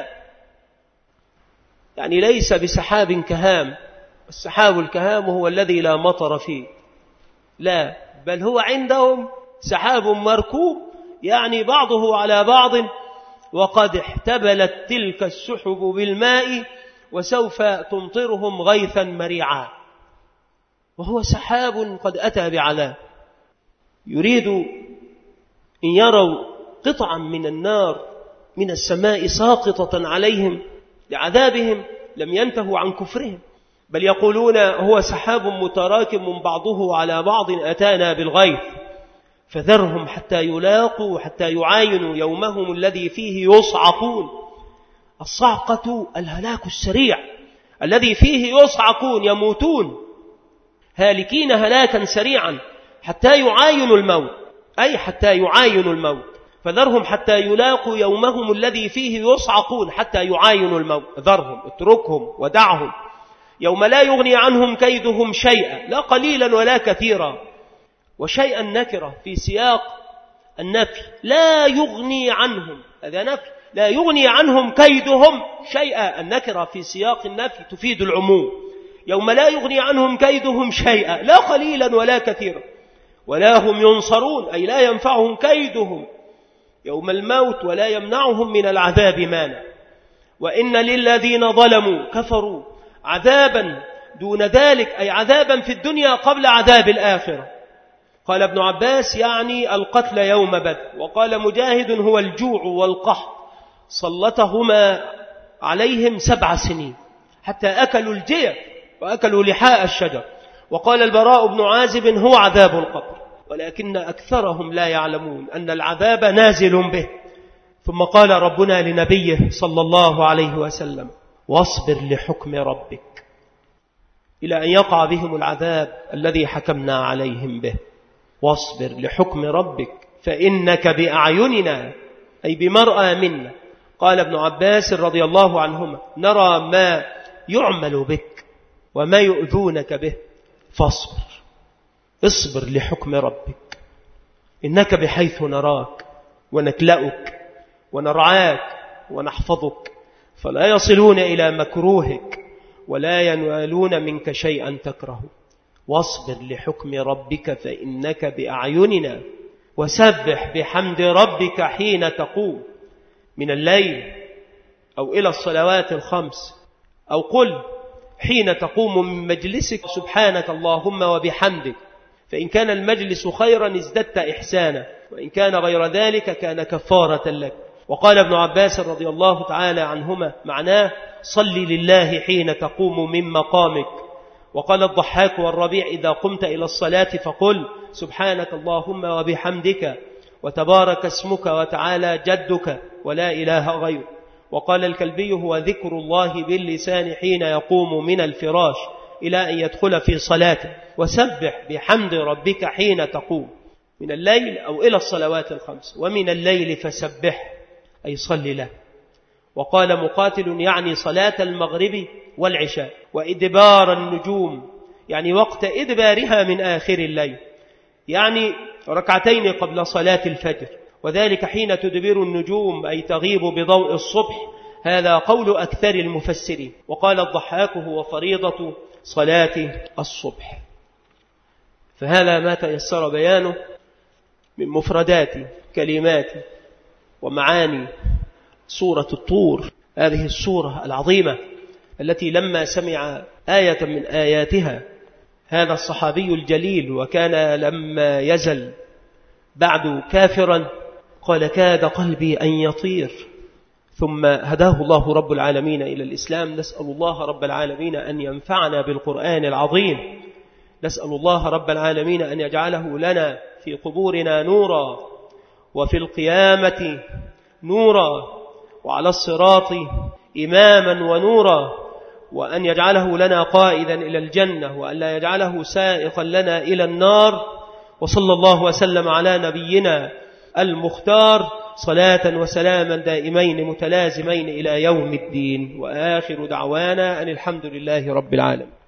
يعني ليس بسحاب كهام، السحاب الكهام هو الذي لا مطر فيه، لا، بل هو عندهم سحاب مركوب، يعني بعضه على بعض، وقد احتبلت تلك السحب بالماء وسوف تمطرهم غيثا مريعا. وهو سحاب قد أتى بعلاه. يريد إن يروا قطعا من النار من السماء ساقطة عليهم لعذابهم لم ينتهوا عن كفرهم، بل يقولون: هو سحاب متراكم بعضه على بعض أتانا بالغيث فذرهم حتى يلاقوا حتى يعاينوا يومهم الذي فيه يصعقون. الصعقة الهلاك السريع الذي فيه يصعقون، يموتون هالكين هلاكا سريعا حتى يعاينوا الموت، أي حتى يعاينوا الموت. فذرهم حتى يلاقوا يومهم الذي فيه يصعقون حتى يعاينوا الموت. ذرهم، اتركهم ودعهم، يوم لا يغني عنهم كيدهم شيئا، لا قليلا ولا كثيرا. وشيئا نكرة في سياق النفي، لا يغني عنهم، هذا نفي، لا يغني عنهم كيدهم شيئا. النكرة في سياق النفي تفيد العموم. يوم لا يغني عنهم كيدهم شيئا، لا قليلا ولا كثيرا، ولا هم ينصرون، أي لا ينفعهم كيدهم يوم الموت ولا يمنعهم من العذاب مانع. وإن للذين ظلموا كفروا عذابا دون ذلك، أي عذابا في الدنيا قبل عذاب الآخرة. قال ابن عباس: يعني القتل يوم بدر. وقال مجاهد: هو الجوع والقحط، سلطهما عليهم 7 سنين حتى أكلوا الجيف وأكلوا لحاء الشجر. وقال البراء بن عازب: هو عذاب القبر، ولكن أكثرهم لا يعلمون أن العذاب نازل به. ثم قال ربنا لنبيه صلى الله عليه وسلم: واصبر لحكم ربك، إلى أن يقع بهم العذاب الذي حكمنا عليهم به. واصبر لحكم ربك فإنك بأعيننا، أي بمرأى منا. قال ابن عباس رضي الله عنهما: نرى ما يعمل بك وما يؤذونك به، فاصبر، اصبر لحكم ربك، إنك بحيث نراك ونكلأك ونرعاك ونحفظك، فلا يصلون إلى مكروهك ولا ينالون منك شيئا تكره. واصبر لحكم ربك فإنك بأعيننا، وسبح بحمد ربك حين تقوم من الليل أو إلى الصلوات الخمس، أو قل حين تقوم من مجلسك: سبحانك اللهم وبحمدك. فإن كان المجلس خيرا ازددت إحسانا، وإن كان غير ذلك كان كفارة لك. وقال ابن عباس رضي الله تعالى عنهما معناه: صل لله حين تقوم من مقامك. وقال الضحاك والربيع: إذا قمت إلى الصلاة فقل سبحانك اللهم وبحمدك وتبارك اسمك وتعالى جدك ولا إله غيرك. وقال الكلبي: هو ذكر الله باللسان حين يقوم من الفراش إلى أن يدخل في صلاته. وسبح بحمد ربك حين تقوم من الليل أو إلى الصلوات الخمس، ومن الليل فسبح، أي صل له. وقال مقاتل: يعني صلاة المغرب والعشاء، وإدبار النجوم يعني وقت إدبارها من آخر الليل، يعني ركعتين قبل صلاة الفجر، وذلك حين تدبر النجوم أي تغيب بضوء الصبح. هذا قول أكثر المفسرين. وقال الضحاك: هو فريضة صلاة الصبح. فهذا ما تيسر بيانه من مفردات كلمات ومعاني سورة الطور، هذه السورة العظيمة التي لما سمع آية من آياتها هذا الصحابي الجليل، وكان لما يزل بعد كافرا، قال: كاد قلبي أن يطير، ثم هداه الله رب العالمين إلى الإسلام. نسأل الله رب العالمين أن ينفعنا بالقرآن العظيم، نسأل الله رب العالمين أن يجعله لنا في قبورنا نورا، وفي القيامة نورا، وعلى الصراط إماما ونورا، وأن يجعله لنا قائدا إلى الجنة، وأن لا يجعله سائقا لنا إلى النار. وصلى الله وسلم على نبينا المختار، صلاة وسلاما دائمين متلازمين إلى يوم الدين. وآخر دعوانا أن الحمد لله رب العالمين.